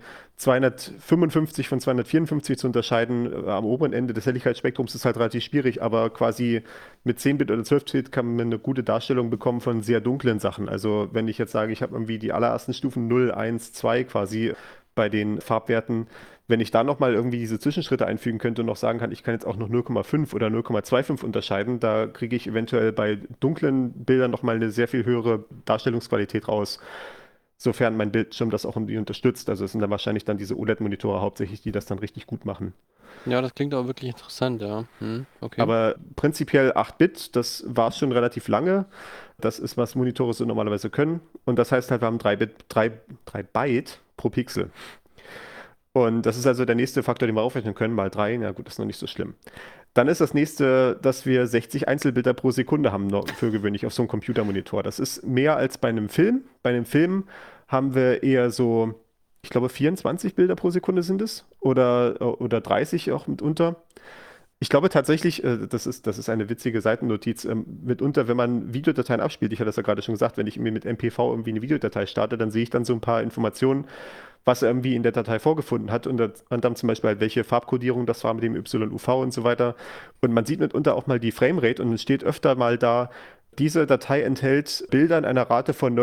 255 von 254 zu unterscheiden am oberen Ende des Helligkeitsspektrums ist halt relativ schwierig, aber quasi mit 10 Bit oder 12 Bit kann man eine gute Darstellung bekommen von sehr dunklen Sachen. Also wenn ich jetzt sage, ich habe irgendwie die allerersten Stufen 0, 1, 2 quasi bei den Farbwerten, wenn ich da nochmal irgendwie diese Zwischenschritte einfügen könnte und noch sagen kann, ich kann jetzt auch noch 0,5 oder 0,25 unterscheiden, da kriege ich eventuell bei dunklen Bildern nochmal eine sehr viel höhere Darstellungsqualität raus, sofern mein Bildschirm das auch irgendwie unterstützt. Also es sind dann wahrscheinlich dann diese OLED-Monitore hauptsächlich, die das dann richtig gut machen. Ja, das klingt aber wirklich interessant, ja. Okay. Aber prinzipiell 8-Bit, das war es schon relativ lange. Das ist, was Monitore so normalerweise können. Und das heißt halt, wir haben 3 Byte pro Pixel. Und das ist also der nächste Faktor, den wir aufrechnen können, mal 3. Ja gut, das ist noch nicht so schlimm. Dann ist das nächste, dass wir 60 Einzelbilder pro Sekunde haben für gewöhnlich auf so einem Computermonitor. Das ist mehr als bei einem Film. Bei einem Film haben wir eher so, ich glaube 24 Bilder pro Sekunde sind es oder 30 auch mitunter. Ich glaube tatsächlich, das ist eine witzige Seitennotiz, mitunter, wenn man Videodateien abspielt, ich hatte das ja gerade schon gesagt, wenn ich mir mit MPV irgendwie eine Videodatei starte, dann sehe ich dann so ein paar Informationen, was er irgendwie in der Datei vorgefunden hat und dann zum Beispiel halt, welche Farbkodierung das war mit dem YUV und so weiter. Und man sieht mitunter auch mal die Framerate und es steht öfter mal da, diese Datei enthält Bilder in einer Rate von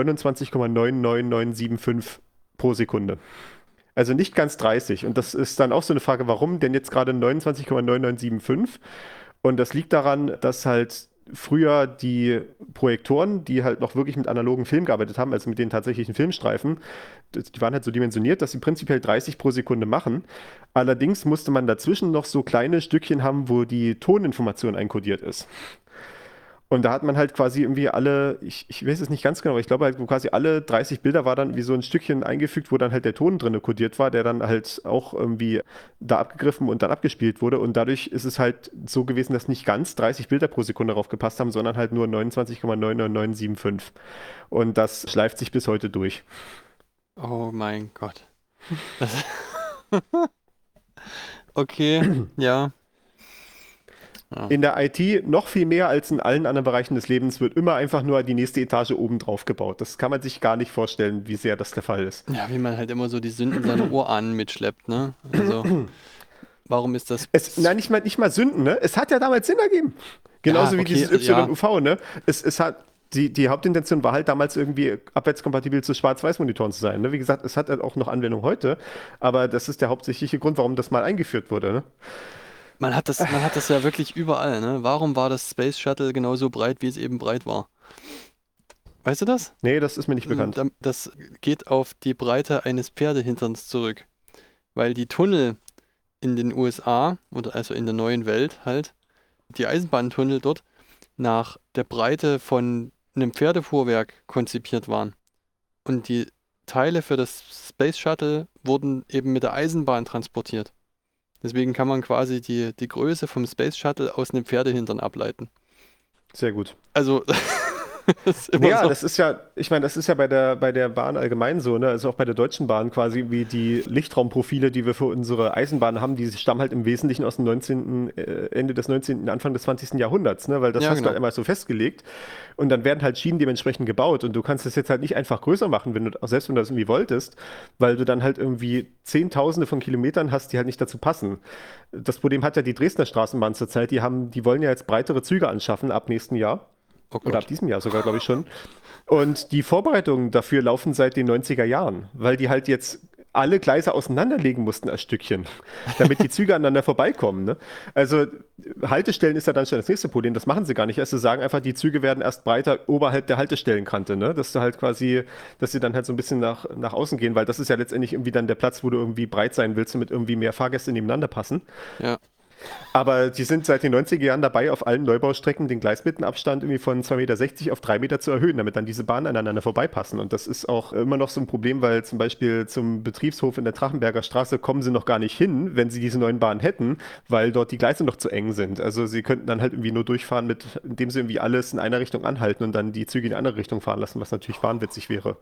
29,99975 pro Sekunde. Also nicht ganz 30. Und das ist dann auch so eine Frage, warum denn jetzt gerade 29,9975? Und das liegt daran, dass halt früher die Projektoren, die halt noch wirklich mit analogen Film gearbeitet haben, also mit den tatsächlichen Filmstreifen, die waren halt so dimensioniert, dass sie prinzipiell 30 pro Sekunde machen. Allerdings musste man dazwischen noch so kleine Stückchen haben, wo die Toninformation einkodiert ist. Und da hat man halt quasi irgendwie ich weiß es nicht ganz genau, aber ich glaube halt quasi alle 30 Bilder war dann wie so ein Stückchen eingefügt, wo dann halt der Ton drin kodiert war, der dann halt auch irgendwie da abgegriffen und dann abgespielt wurde. Und dadurch ist es halt so gewesen, dass nicht ganz 30 Bilder pro Sekunde drauf gepasst haben, sondern halt nur 29,99975. Und das schleift sich bis heute durch. Oh mein Gott. Das okay, ja. Ja. In der IT noch viel mehr als in allen anderen Bereichen des Lebens wird immer einfach nur die nächste Etage oben drauf gebaut. Das kann man sich gar nicht vorstellen, wie sehr das der Fall ist. Ja, wie man halt immer so die Sünden seiner Urahnen mitschleppt, ne? Also, warum ist das? Nein, nicht mal Sünden, ne? Es hat ja damals Sinn ergeben. Genauso wie okay, dieses YUV, ne? Es hat, die Hauptintention war halt damals irgendwie abwärtskompatibel zu Schwarz-Weiß-Monitoren zu sein. Ne? Wie gesagt, es hat halt auch noch Anwendung heute, aber das ist der hauptsächliche Grund, warum das mal eingeführt wurde, ne? Man hat das ja wirklich überall, ne? Warum war das Space Shuttle genauso breit, wie es eben breit war? Weißt du das? Nee, das ist mir nicht bekannt. Das geht auf die Breite eines Pferdehinterns zurück. Weil die Tunnel in den USA, oder also in der neuen Welt halt, die Eisenbahntunnel dort, nach der Breite von einem Pferdefuhrwerk konzipiert waren. Und die Teile für das Space Shuttle wurden eben mit der Eisenbahn transportiert. Deswegen kann man quasi die Größe vom Space Shuttle aus einem Pferdehintern ableiten. Sehr gut. Also, das ist immer Ja, so. das ist ja, ich meine, das ist ja bei der Bahn allgemein so, ne? Also auch bei der Deutschen Bahn quasi, wie die Lichtraumprofile, die wir für unsere Eisenbahn haben, die stammen halt im Wesentlichen aus dem Ende des 19., Anfang des 20. Jahrhunderts, ne? Weil das Ja, hast du genau. halt einmal so festgelegt und dann werden halt Schienen dementsprechend gebaut und du kannst das jetzt halt nicht einfach größer machen, selbst wenn du das irgendwie wolltest, weil du dann halt irgendwie Zehntausende von Kilometern hast, die halt nicht dazu passen. Das Problem hat ja die Dresdner Straßenbahn zurzeit, die wollen ja jetzt breitere Züge anschaffen ab nächsten Jahr. Oh Oder ab Gott. diesem Jahr sogar, glaube ich schon. Und die Vorbereitungen dafür laufen seit den 90er Jahren, weil die halt jetzt alle Gleise auseinanderlegen mussten als Stückchen, damit die Züge aneinander vorbeikommen. Ne? Also Haltestellen ist ja dann schon das nächste Problem. Das machen sie gar nicht. Also sie sagen einfach, die Züge werden erst breiter oberhalb der Haltestellenkante. Ne? Dass du halt quasi, dass sie dann halt so ein bisschen nach außen gehen, weil das ist ja letztendlich irgendwie dann der Platz, wo du irgendwie breit sein willst, damit irgendwie mehr Fahrgäste nebeneinander passen. Ja. Aber die sind seit den 90er Jahren dabei, auf allen Neubaustrecken den Gleismittenabstand irgendwie von 2,60 Meter auf 3 Meter zu erhöhen, damit dann diese Bahnen aneinander vorbeipassen. Und das ist auch immer noch so ein Problem, weil zum Beispiel zum Betriebshof in der Trachenberger Straße kommen sie noch gar nicht hin, wenn sie diese neuen Bahnen hätten, weil dort die Gleise noch zu eng sind. Also sie könnten dann halt irgendwie nur durchfahren, indem sie irgendwie alles in einer Richtung anhalten und dann die Züge in die andere Richtung fahren lassen, was natürlich wahnwitzig wäre.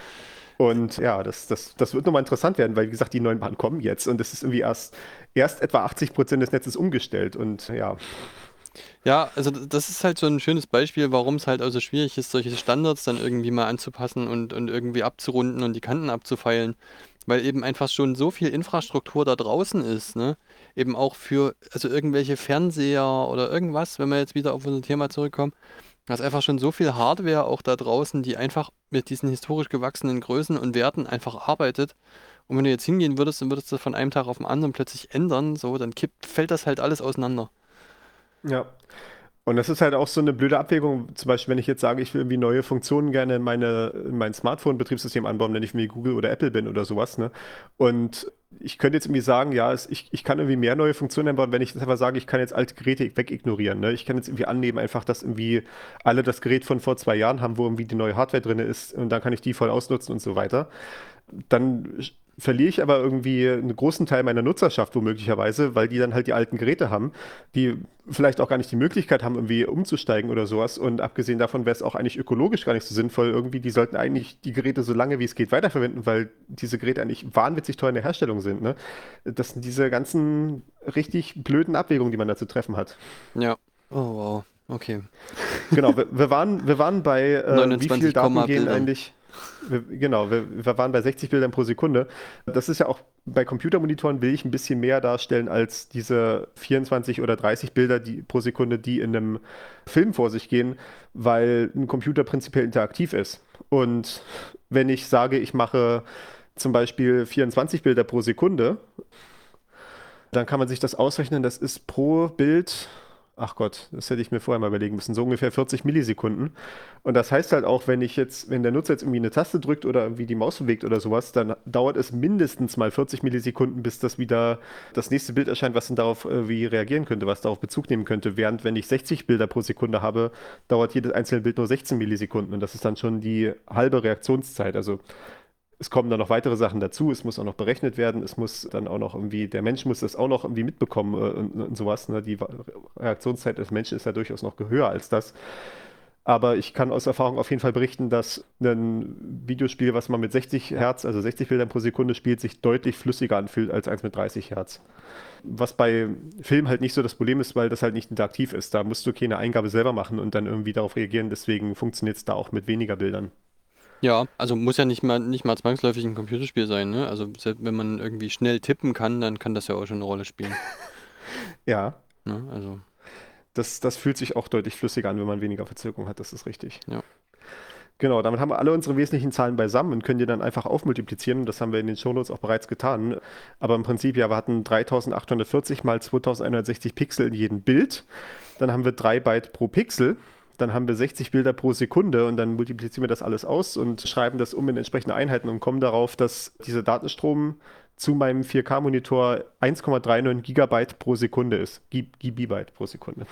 Und ja, das wird nochmal interessant werden, weil, wie gesagt, die neuen Bahnen kommen jetzt und es ist irgendwie erst etwa 80% des Netzes umgestellt und ja. Ja, also das ist halt so ein schönes Beispiel, warum es halt also schwierig ist, solche Standards dann irgendwie mal anzupassen und irgendwie abzurunden und die Kanten abzufeilen. Weil eben einfach schon so viel Infrastruktur da draußen ist, ne? Eben auch für, also irgendwelche Fernseher oder irgendwas, wenn wir jetzt wieder auf unser Thema zurückkommen. Da ist einfach schon so viel Hardware auch da draußen, die einfach mit diesen historisch gewachsenen Größen und Werten einfach arbeitet. Und wenn du jetzt hingehen würdest und würdest das von einem Tag auf den anderen plötzlich ändern, so, dann fällt das halt alles auseinander. Ja. Und das ist halt auch so eine blöde Abwägung. Zum Beispiel, wenn ich jetzt sage, ich will irgendwie neue Funktionen gerne in mein Smartphone-Betriebssystem anbauen, wenn ich irgendwie Google oder Apple bin oder sowas, ne? Und ich könnte jetzt irgendwie sagen, ja, ich kann irgendwie mehr neue Funktionen einbauen, wenn ich jetzt einfach sage, ich kann jetzt alte Geräte wegignorieren, ne? Ich kann jetzt irgendwie annehmen, einfach, dass irgendwie alle das Gerät von vor 2 Jahren haben, wo irgendwie die neue Hardware drin ist und dann kann ich die voll ausnutzen und so weiter. Dann verliere ich aber irgendwie einen großen Teil meiner Nutzerschaft womöglicherweise, weil die dann halt die alten Geräte haben, die vielleicht auch gar nicht die Möglichkeit haben, irgendwie umzusteigen oder sowas. Und abgesehen davon wäre es auch eigentlich ökologisch gar nicht so sinnvoll. Irgendwie, die sollten eigentlich die Geräte so lange wie es geht weiterverwenden, weil diese Geräte eigentlich wahnwitzig teuer in der Herstellung sind. Ne? Das sind diese ganzen richtig blöden Abwägungen, die man da zu treffen hat. Ja. Oh, wow. Okay. Genau, wir waren bei, wie 29 viel Daten gehen Bildern. eigentlich? Wir waren bei 60 Bildern pro Sekunde. Das ist ja auch bei Computermonitoren will ich ein bisschen mehr darstellen als diese 24 oder 30 Bilder pro Sekunde, die in einem Film vor sich gehen, weil ein Computer prinzipiell interaktiv ist. Und wenn ich sage, ich mache zum Beispiel 24 Bilder pro Sekunde, dann kann man sich das ausrechnen, das ist pro Bild ach Gott, das hätte ich mir vorher mal überlegen müssen, so ungefähr 40 Millisekunden. Und das heißt halt auch, wenn der Nutzer jetzt irgendwie eine Taste drückt oder irgendwie die Maus bewegt oder sowas, dann dauert es mindestens mal 40 Millisekunden, bis das wieder das nächste Bild erscheint, was dann darauf wie reagieren könnte, was darauf Bezug nehmen könnte. Während wenn ich 60 Bilder pro Sekunde habe, dauert jedes einzelne Bild nur 16 Millisekunden. Und das ist dann schon die halbe Reaktionszeit. Also es kommen dann noch weitere Sachen dazu, es muss auch noch berechnet werden, es muss dann auch noch irgendwie, der Mensch muss das auch noch irgendwie mitbekommen und sowas. Ne? Die Reaktionszeit des Menschen ist ja durchaus noch höher als das. Aber ich kann aus Erfahrung auf jeden Fall berichten, dass ein Videospiel, was man mit 60 Hertz, also 60 Bildern pro Sekunde spielt, sich deutlich flüssiger anfühlt als eins mit 30 Hertz. Was bei Film halt nicht so das Problem ist, weil das halt nicht interaktiv ist. Da musst du keine Eingabe selber machen und dann irgendwie darauf reagieren. Deswegen funktioniert es da auch mit weniger Bildern. Ja, also muss ja nicht mal zwangsläufig ein Computerspiel sein, ne? Also selbst wenn man irgendwie schnell tippen kann, dann kann das ja auch schon eine Rolle spielen. Ja, Ne? Also, das fühlt sich auch deutlich flüssiger an, wenn man weniger Verzögerung hat, das ist richtig. ja. Genau, damit haben wir alle unsere wesentlichen Zahlen beisammen und können die dann einfach aufmultiplizieren. Das haben wir in den Shownotes auch bereits getan. Aber im Prinzip, ja, wir hatten 3840 mal 2160 Pixel in jedem Bild. Dann haben wir 3 Byte pro Pixel. Dann haben wir 60 Bilder pro Sekunde und dann multiplizieren wir das alles aus und schreiben das um in entsprechende Einheiten und kommen darauf, dass dieser Datenstrom zu meinem 4K-Monitor 1,39 Gigabyte pro Sekunde ist. Gigabyte pro Sekunde.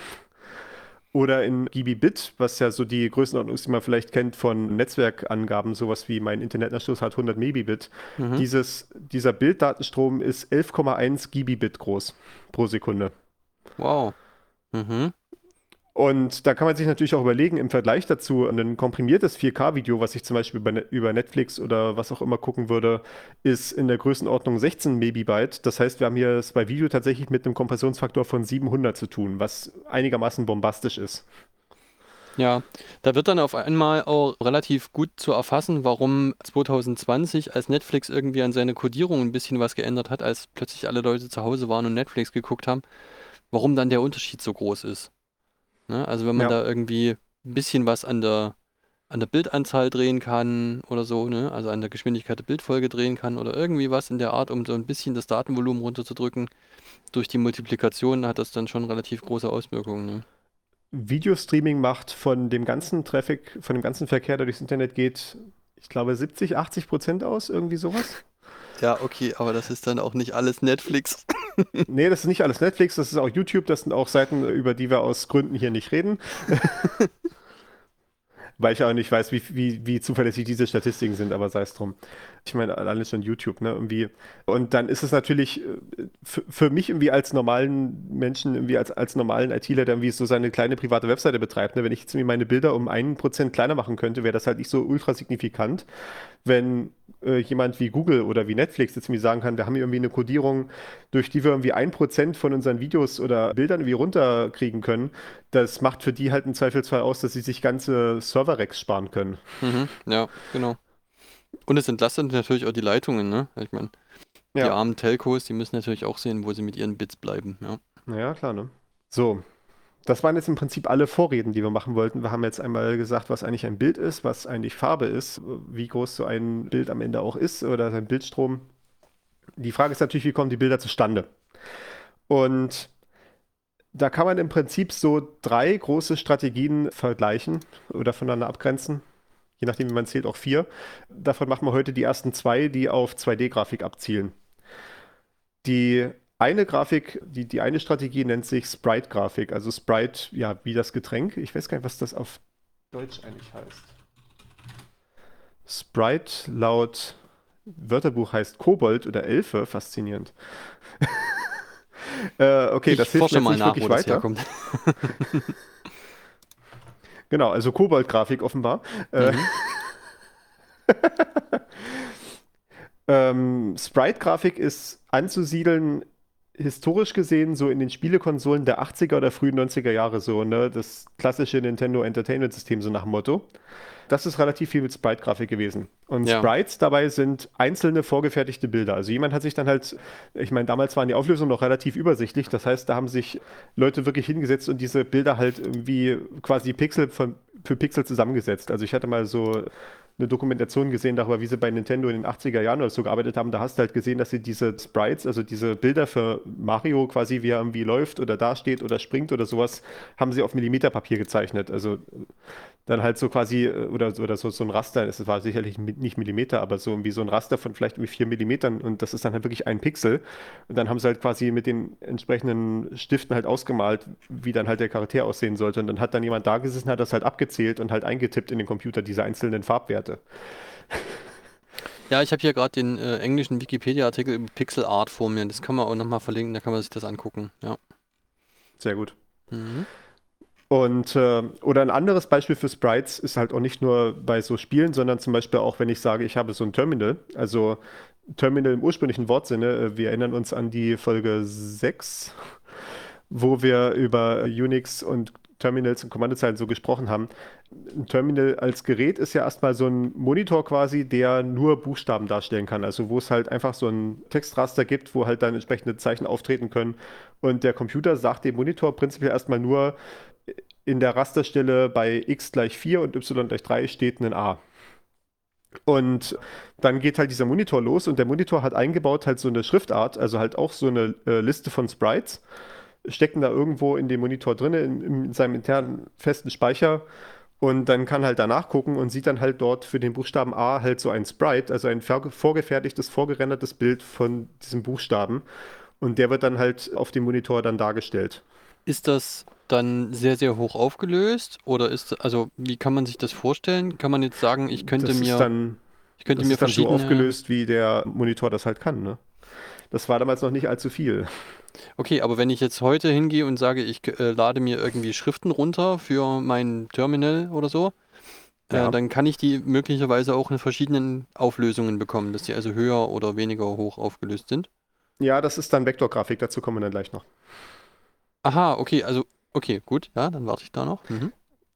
Oder in Gigabit, was ja so die Größenordnung ist, die man vielleicht kennt von Netzwerkangaben, sowas wie mein Internetanschluss hat 100 Megabit. Mhm. Dieser Bilddatenstrom ist 11,1 Gigabit groß pro Sekunde. Wow. Mhm. Und da kann man sich natürlich auch überlegen, im Vergleich dazu, ein komprimiertes 4K-Video, was ich zum Beispiel über Netflix oder was auch immer gucken würde, ist in der Größenordnung 16 Megabyte. Das heißt, wir haben hier es bei Video tatsächlich mit einem Kompressionsfaktor von 700 zu tun, was einigermaßen bombastisch ist. Ja, da wird dann auf einmal auch relativ gut zu erfassen, warum 2020, als Netflix irgendwie an seine Codierung ein bisschen was geändert hat, als plötzlich alle Leute zu Hause waren und Netflix geguckt haben, warum dann der Unterschied so groß ist. Ne? Also wenn man Ja. da irgendwie ein bisschen was an der Bildanzahl drehen kann oder so, ne? Also an der Geschwindigkeit der Bildfolge drehen kann oder irgendwie was in der Art, um so ein bisschen das Datenvolumen runterzudrücken. Durch die Multiplikation hat das dann schon relativ große Auswirkungen. Ne? Videostreaming macht von dem ganzen Traffic, von dem ganzen Verkehr, der durchs Internet geht, ich glaube 70, 80% aus, irgendwie sowas. Ja, okay, aber das ist dann auch nicht alles Netflix. Nee, das ist nicht alles Netflix, das ist auch YouTube, das sind auch Seiten, über die wir aus Gründen hier nicht reden. Weil ich auch nicht weiß, wie zuverlässig diese Statistiken sind, aber sei es drum. Ich meine, alles schon YouTube, ne? Irgendwie. Und dann ist es natürlich für mich irgendwie als normalen Menschen, irgendwie als normalen ITler, der irgendwie so seine kleine private Webseite betreibt, ne? Wenn ich jetzt irgendwie meine Bilder um 1% kleiner machen könnte, wäre das halt nicht so ultra signifikant. Wenn jemand wie Google oder wie Netflix jetzt irgendwie sagen kann, wir haben hier irgendwie eine Codierung, durch die wir irgendwie 1% von unseren Videos oder Bildern irgendwie runterkriegen können, das macht für die halt im Zweifelsfall aus, dass sie sich ganze Server-Racks sparen können. Mhm, ja, genau. Und es entlastet natürlich auch die Leitungen, ne? Ich meine, die Ja, armen Telcos, die müssen natürlich auch sehen, wo sie mit ihren Bits bleiben, ja. naja, klar, ne? So, das waren jetzt im Prinzip alle Vorreden, die wir machen wollten. Wir haben jetzt einmal gesagt, was eigentlich ein Bild ist, was eigentlich Farbe ist, wie groß so ein Bild am Ende auch ist oder sein Bildstrom. Die Frage ist natürlich, wie kommen die Bilder zustande? Und da kann man im Prinzip so 3 große Strategien vergleichen oder voneinander abgrenzen. Je nachdem, wie man zählt, auch 4. Davon machen wir heute die ersten 2, die auf 2D-Grafik abzielen. Die eine Grafik, die eine Strategie nennt sich Sprite-Grafik. Also Sprite, ja, wie das Getränk. Ich weiß gar nicht, was das auf Deutsch eigentlich heißt. Sprite laut Wörterbuch heißt Kobold oder Elfe. Faszinierend. Okay, das Ich hilft forsche mir jetzt mal nicht nach, wirklich wo das weiter. herkommt. Genau, also Kobold-Grafik offenbar. Sprite-Grafik ist anzusiedeln, historisch gesehen, so in den Spielekonsolen der 80er oder frühen 90er Jahre so, ne? Das klassische Nintendo Entertainment System, so nach dem Motto. Das ist relativ viel mit Sprite-Grafik gewesen. Und Ja. Sprites dabei sind einzelne vorgefertigte Bilder. Also jemand hat sich dann halt, ich meine, damals waren die Auflösungen noch relativ übersichtlich. Das heißt, da haben sich Leute wirklich hingesetzt und diese Bilder halt irgendwie quasi Pixel für Pixel zusammengesetzt. Also ich hatte mal so eine Dokumentation gesehen darüber, wie sie bei Nintendo in den 80er Jahren oder so gearbeitet haben. Da hast du halt gesehen, dass sie diese Sprites, also diese Bilder für Mario quasi, wie er irgendwie läuft oder dasteht oder springt oder sowas, haben sie auf Millimeterpapier gezeichnet. Also dann halt so quasi, oder so ein Raster, es war sicherlich nicht Millimeter, aber so irgendwie so ein Raster von vielleicht irgendwie 4 Millimetern und das ist dann halt wirklich ein Pixel. Und dann haben sie halt quasi mit den entsprechenden Stiften halt ausgemalt, wie dann halt der Charakter aussehen sollte. Und dann hat dann jemand da gesessen, hat das halt abgezählt und halt eingetippt in den Computer, diese einzelnen Farbwerte. Ja, ich habe hier gerade den englischen Wikipedia-Artikel über Pixel Art vor mir. Das kann man auch nochmal verlinken, da kann man sich das angucken. Ja. Sehr gut. Mhm. Und, oder ein anderes Beispiel für Sprites ist halt auch nicht nur bei so Spielen, sondern zum Beispiel auch, wenn ich sage, ich habe so ein Terminal, also Terminal im ursprünglichen Wortsinne, wir erinnern uns an die Folge 6, wo wir über Unix und Terminals und Kommandozeilen so gesprochen haben. Ein Terminal als Gerät ist ja erstmal so ein Monitor quasi, der nur Buchstaben darstellen kann. Also wo es halt einfach so ein Textraster gibt, wo halt dann entsprechende Zeichen auftreten können. Und der Computer sagt dem Monitor prinzipiell erstmal nur, in der Rasterstelle bei x gleich 4 und y gleich 3 steht ein A. Und dann geht halt dieser Monitor los und der Monitor hat eingebaut halt so eine Schriftart, also halt auch so eine Liste von Sprites, stecken da irgendwo in dem Monitor drin, in seinem internen festen Speicher. Und dann kann halt danach gucken und sieht dann halt dort für den Buchstaben A halt so ein Sprite, also ein vorgefertigtes, vorgerendertes Bild von diesem Buchstaben. Und der wird dann halt auf dem Monitor dann dargestellt. Ist das dann sehr, sehr hoch aufgelöst oder also wie kann man sich das vorstellen? Kann man jetzt sagen, ich könnte Das ist mir, dann, ich könnte das mir ist dann so verschiedene. aufgelöst, wie der Monitor das halt kann, ne? Das war damals noch nicht allzu viel. Okay, aber wenn ich jetzt heute hingehe und sage, ich lade mir irgendwie Schriften runter für mein Terminal oder so, Ja. dann kann ich die möglicherweise auch in verschiedenen Auflösungen bekommen, dass die also höher oder weniger hoch aufgelöst sind. Ja, das ist dann Vektorgrafik, dazu kommen wir dann gleich noch. Aha, okay, also, okay, gut, ja, dann warte ich da noch. Mhm.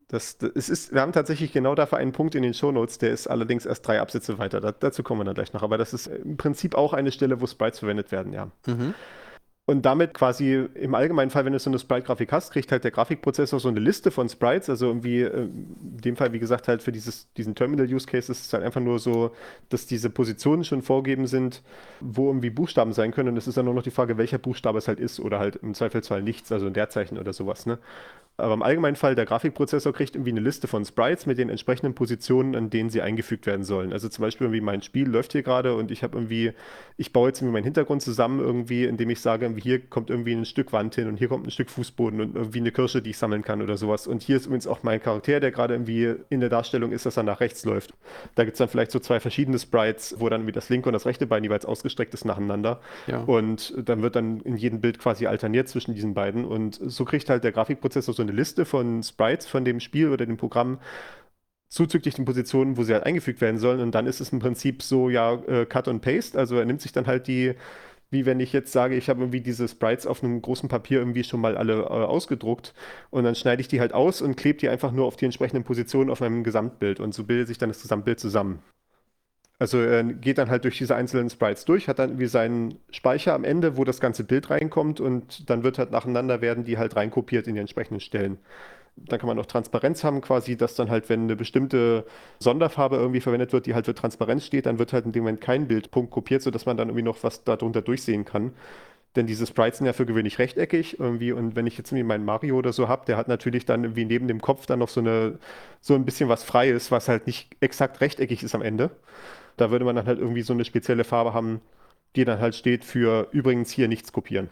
Wir haben tatsächlich genau dafür einen Punkt in den Shownotes, der ist allerdings erst 3 Absätze weiter. Dazu kommen wir dann gleich noch. Aber das ist im Prinzip auch eine Stelle, wo Sprites verwendet werden, ja. Mhm. Und damit quasi im allgemeinen Fall, wenn du so eine Sprite-Grafik hast, kriegt halt der Grafikprozessor so eine Liste von Sprites. Also irgendwie, in dem Fall, wie gesagt, halt für diesen Terminal-Use-Case ist es halt einfach nur so, dass diese Positionen schon vorgegeben sind, wo irgendwie Buchstaben sein können. Und es ist dann nur noch die Frage, welcher Buchstabe es halt ist oder halt im Zweifelsfall nichts, also ein Leerzeichen oder sowas, ne? Aber im allgemeinen Fall, der Grafikprozessor kriegt irgendwie eine Liste von Sprites mit den entsprechenden Positionen, an denen sie eingefügt werden sollen. Also zum Beispiel irgendwie mein Spiel läuft hier gerade und ich baue jetzt irgendwie meinen Hintergrund zusammen irgendwie, indem ich sage, irgendwie hier kommt irgendwie ein Stück Wand hin und hier kommt ein Stück Fußboden und irgendwie eine Kirsche, die ich sammeln kann oder sowas. Und hier ist übrigens auch mein Charakter, der gerade irgendwie in der Darstellung ist, dass er nach rechts läuft. Da gibt es dann vielleicht so 2 verschiedene Sprites, wo dann irgendwie das linke und das rechte Bein jeweils ausgestreckt ist nacheinander. Ja. Und dann wird dann in jedem Bild quasi alterniert zwischen diesen beiden. Und so kriegt halt der Grafikprozessor so eine Liste von Sprites von dem Spiel oder dem Programm zuzüglich den Positionen, wo sie halt eingefügt werden sollen. Und dann ist es im Prinzip so, ja, Cut und Paste. Also er nimmt sich dann halt wie wenn ich jetzt sage, ich habe irgendwie diese Sprites auf einem großen Papier irgendwie schon mal alle ausgedruckt und dann schneide ich die halt aus und klebe die einfach nur auf die entsprechenden Positionen auf meinem Gesamtbild. Und so bildet sich dann das Gesamtbild zusammen. Also er geht dann halt durch diese einzelnen Sprites durch, hat dann irgendwie seinen Speicher am Ende, wo das ganze Bild reinkommt und dann wird halt nacheinander werden die halt reinkopiert in die entsprechenden Stellen. Dann kann man noch Transparenz haben, quasi, dass dann halt, wenn eine bestimmte Sonderfarbe irgendwie verwendet wird, die halt für Transparenz steht, dann wird halt in dem Moment kein Bildpunkt kopiert, sodass man dann irgendwie noch was darunter durchsehen kann. Denn diese Sprites sind ja für gewöhnlich rechteckig irgendwie und wenn ich jetzt irgendwie meinen Mario oder so habe, der hat natürlich dann irgendwie neben dem Kopf dann noch so ein bisschen was Freies, was halt nicht exakt rechteckig ist am Ende. Da würde man dann halt irgendwie so eine spezielle Farbe haben, die dann halt steht für übrigens hier nichts kopieren.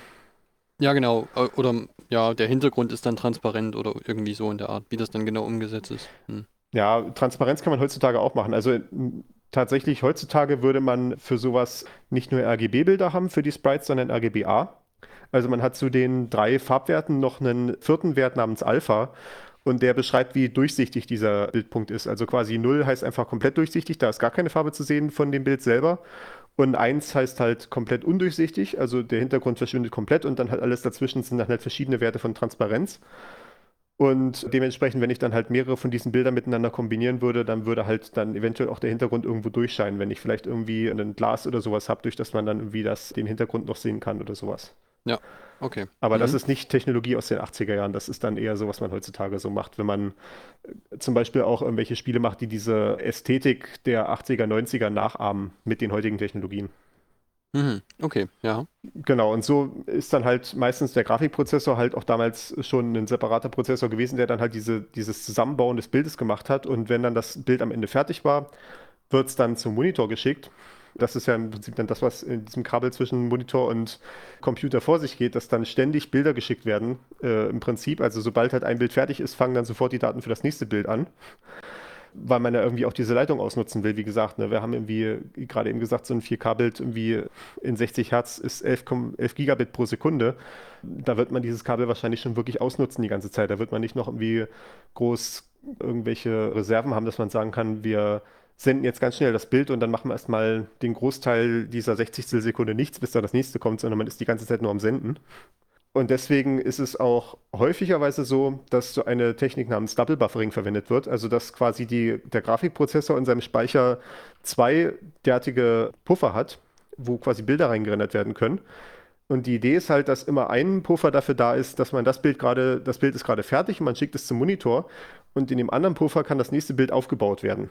Ja, genau. Oder ja, der Hintergrund ist dann transparent oder irgendwie so in der Art, wie das dann genau umgesetzt ist. Hm. Ja, Transparenz kann man heutzutage auch machen. Also tatsächlich heutzutage würde man für sowas nicht nur RGB-Bilder haben für die Sprites, sondern RGBA. Also man hat zu den 3 Farbwerten noch einen 4. Wert namens Alpha. Und der beschreibt, wie durchsichtig dieser Bildpunkt ist. Also quasi 0 heißt einfach komplett durchsichtig, da ist gar keine Farbe zu sehen von dem Bild selber. Und 1 heißt halt komplett undurchsichtig, also der Hintergrund verschwindet komplett und dann halt alles dazwischen sind dann halt verschiedene Werte von Transparenz. Und dementsprechend, wenn ich dann halt mehrere von diesen Bildern miteinander kombinieren würde, dann würde halt dann eventuell auch der Hintergrund irgendwo durchscheinen, wenn ich vielleicht irgendwie ein Glas oder sowas habe, durch das man dann irgendwie den Hintergrund noch sehen kann oder sowas. Okay. Aber das Mhm. ist nicht Technologie aus den 80er Jahren, das ist dann eher so, was man heutzutage so macht, wenn man zum Beispiel auch irgendwelche Spiele macht, die diese Ästhetik der 80er, 90er nachahmen mit den heutigen Technologien. Mhm. Okay, ja. Genau, und so ist dann halt meistens der Grafikprozessor halt auch damals schon ein separater Prozessor gewesen, der dann halt dieses Zusammenbauen des Bildes gemacht hat. Und wenn dann das Bild am Ende fertig war, wird es dann zum Monitor geschickt. Das ist ja im Prinzip dann das, was in diesem Kabel zwischen Monitor und Computer vor sich geht, dass dann ständig Bilder geschickt werden. Im Prinzip, also sobald halt ein Bild fertig ist, fangen dann sofort die Daten für das nächste Bild an, weil man ja irgendwie auch diese Leitung ausnutzen will. Wie gesagt, ne, wir haben irgendwie gerade eben gesagt, so ein 4K-Bild irgendwie in 60 Hertz ist 11 Gigabit pro Sekunde. Da wird man dieses Kabel wahrscheinlich schon wirklich ausnutzen die ganze Zeit. Da wird man nicht noch irgendwie groß irgendwelche Reserven haben, dass man sagen kann, wir senden jetzt ganz schnell das Bild und dann machen wir erstmal den Großteil dieser 60. Sekunde nichts, bis da das nächste kommt, sondern man ist die ganze Zeit nur am Senden. Und deswegen ist es auch häufigerweise so, dass so eine Technik namens Double Buffering verwendet wird. Also dass quasi der Grafikprozessor in seinem Speicher zwei derartige Puffer hat, wo quasi Bilder reingerendert werden können. Und die Idee ist halt, dass immer ein Puffer dafür da ist, dass man das Bild ist gerade fertig und man schickt es zum Monitor und in dem anderen Puffer kann das nächste Bild aufgebaut werden.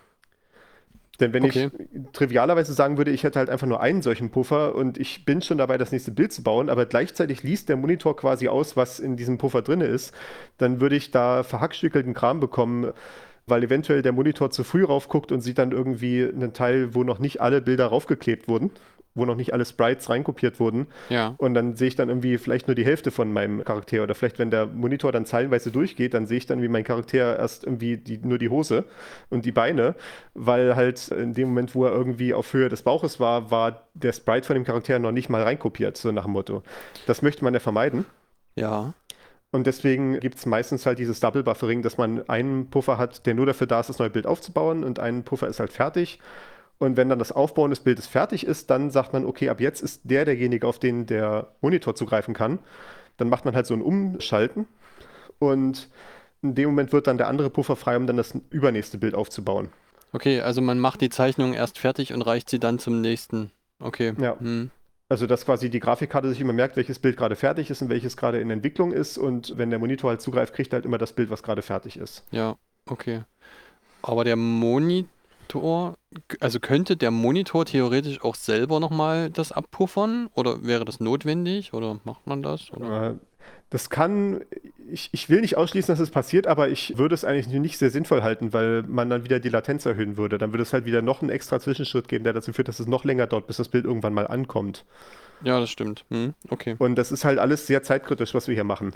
Denn wenn Okay. ich trivialerweise sagen würde, ich hätte halt einfach nur einen solchen Puffer und ich bin schon dabei, das nächste Bild zu bauen, aber gleichzeitig liest der Monitor quasi aus, was in diesem Puffer drin ist, dann würde ich da verhackstückelten Kram bekommen, weil eventuell der Monitor zu früh raufguckt und sieht dann irgendwie einen Teil, wo noch nicht alle Bilder raufgeklebt wurden, wo noch nicht alle Sprites reinkopiert wurden. Ja. Und dann sehe ich dann irgendwie vielleicht nur die Hälfte von meinem Charakter. Oder vielleicht, wenn der Monitor dann zeilenweise durchgeht, dann sehe ich dann, wie mein Charakter erst irgendwie nur die Hose und die Beine, weil halt in dem Moment, wo er irgendwie auf Höhe des Bauches war, war der Sprite von dem Charakter noch nicht mal reinkopiert, so nach dem Motto. Das möchte man ja vermeiden. Ja. Und deswegen gibt es meistens halt dieses Double Buffering, dass man einen Puffer hat, der nur dafür da ist, das neue Bild aufzubauen und ein Puffer ist halt fertig. Und wenn dann das Aufbauen des Bildes fertig ist, dann sagt man, okay, ab jetzt ist derjenige, auf den der Monitor zugreifen kann. Dann macht man halt so ein Umschalten und in dem Moment wird dann der andere Puffer frei, um dann das übernächste Bild aufzubauen. Okay, also man macht die Zeichnung erst fertig und reicht sie dann zum nächsten. Okay. Ja. Hm. Also, dass quasi die Grafikkarte sich immer merkt, welches Bild gerade fertig ist und welches gerade in Entwicklung ist. Und wenn der Monitor halt zugreift, kriegt er halt immer das Bild, was gerade fertig ist. Ja, okay. Aber der Monitor, also könnte der Monitor theoretisch auch selber nochmal das abpuffern? Oder wäre das notwendig? Oder macht man das? Oder? Das kann, ich will nicht ausschließen, dass es passiert, aber ich würde es eigentlich nicht sehr sinnvoll halten, weil man dann wieder die Latenz erhöhen würde. Dann würde es halt wieder noch einen extra Zwischenschritt geben, der dazu führt, dass es noch länger dauert, bis das Bild irgendwann mal ankommt. Ja, das stimmt. Hm, okay. Und das ist halt alles sehr zeitkritisch, was wir hier machen.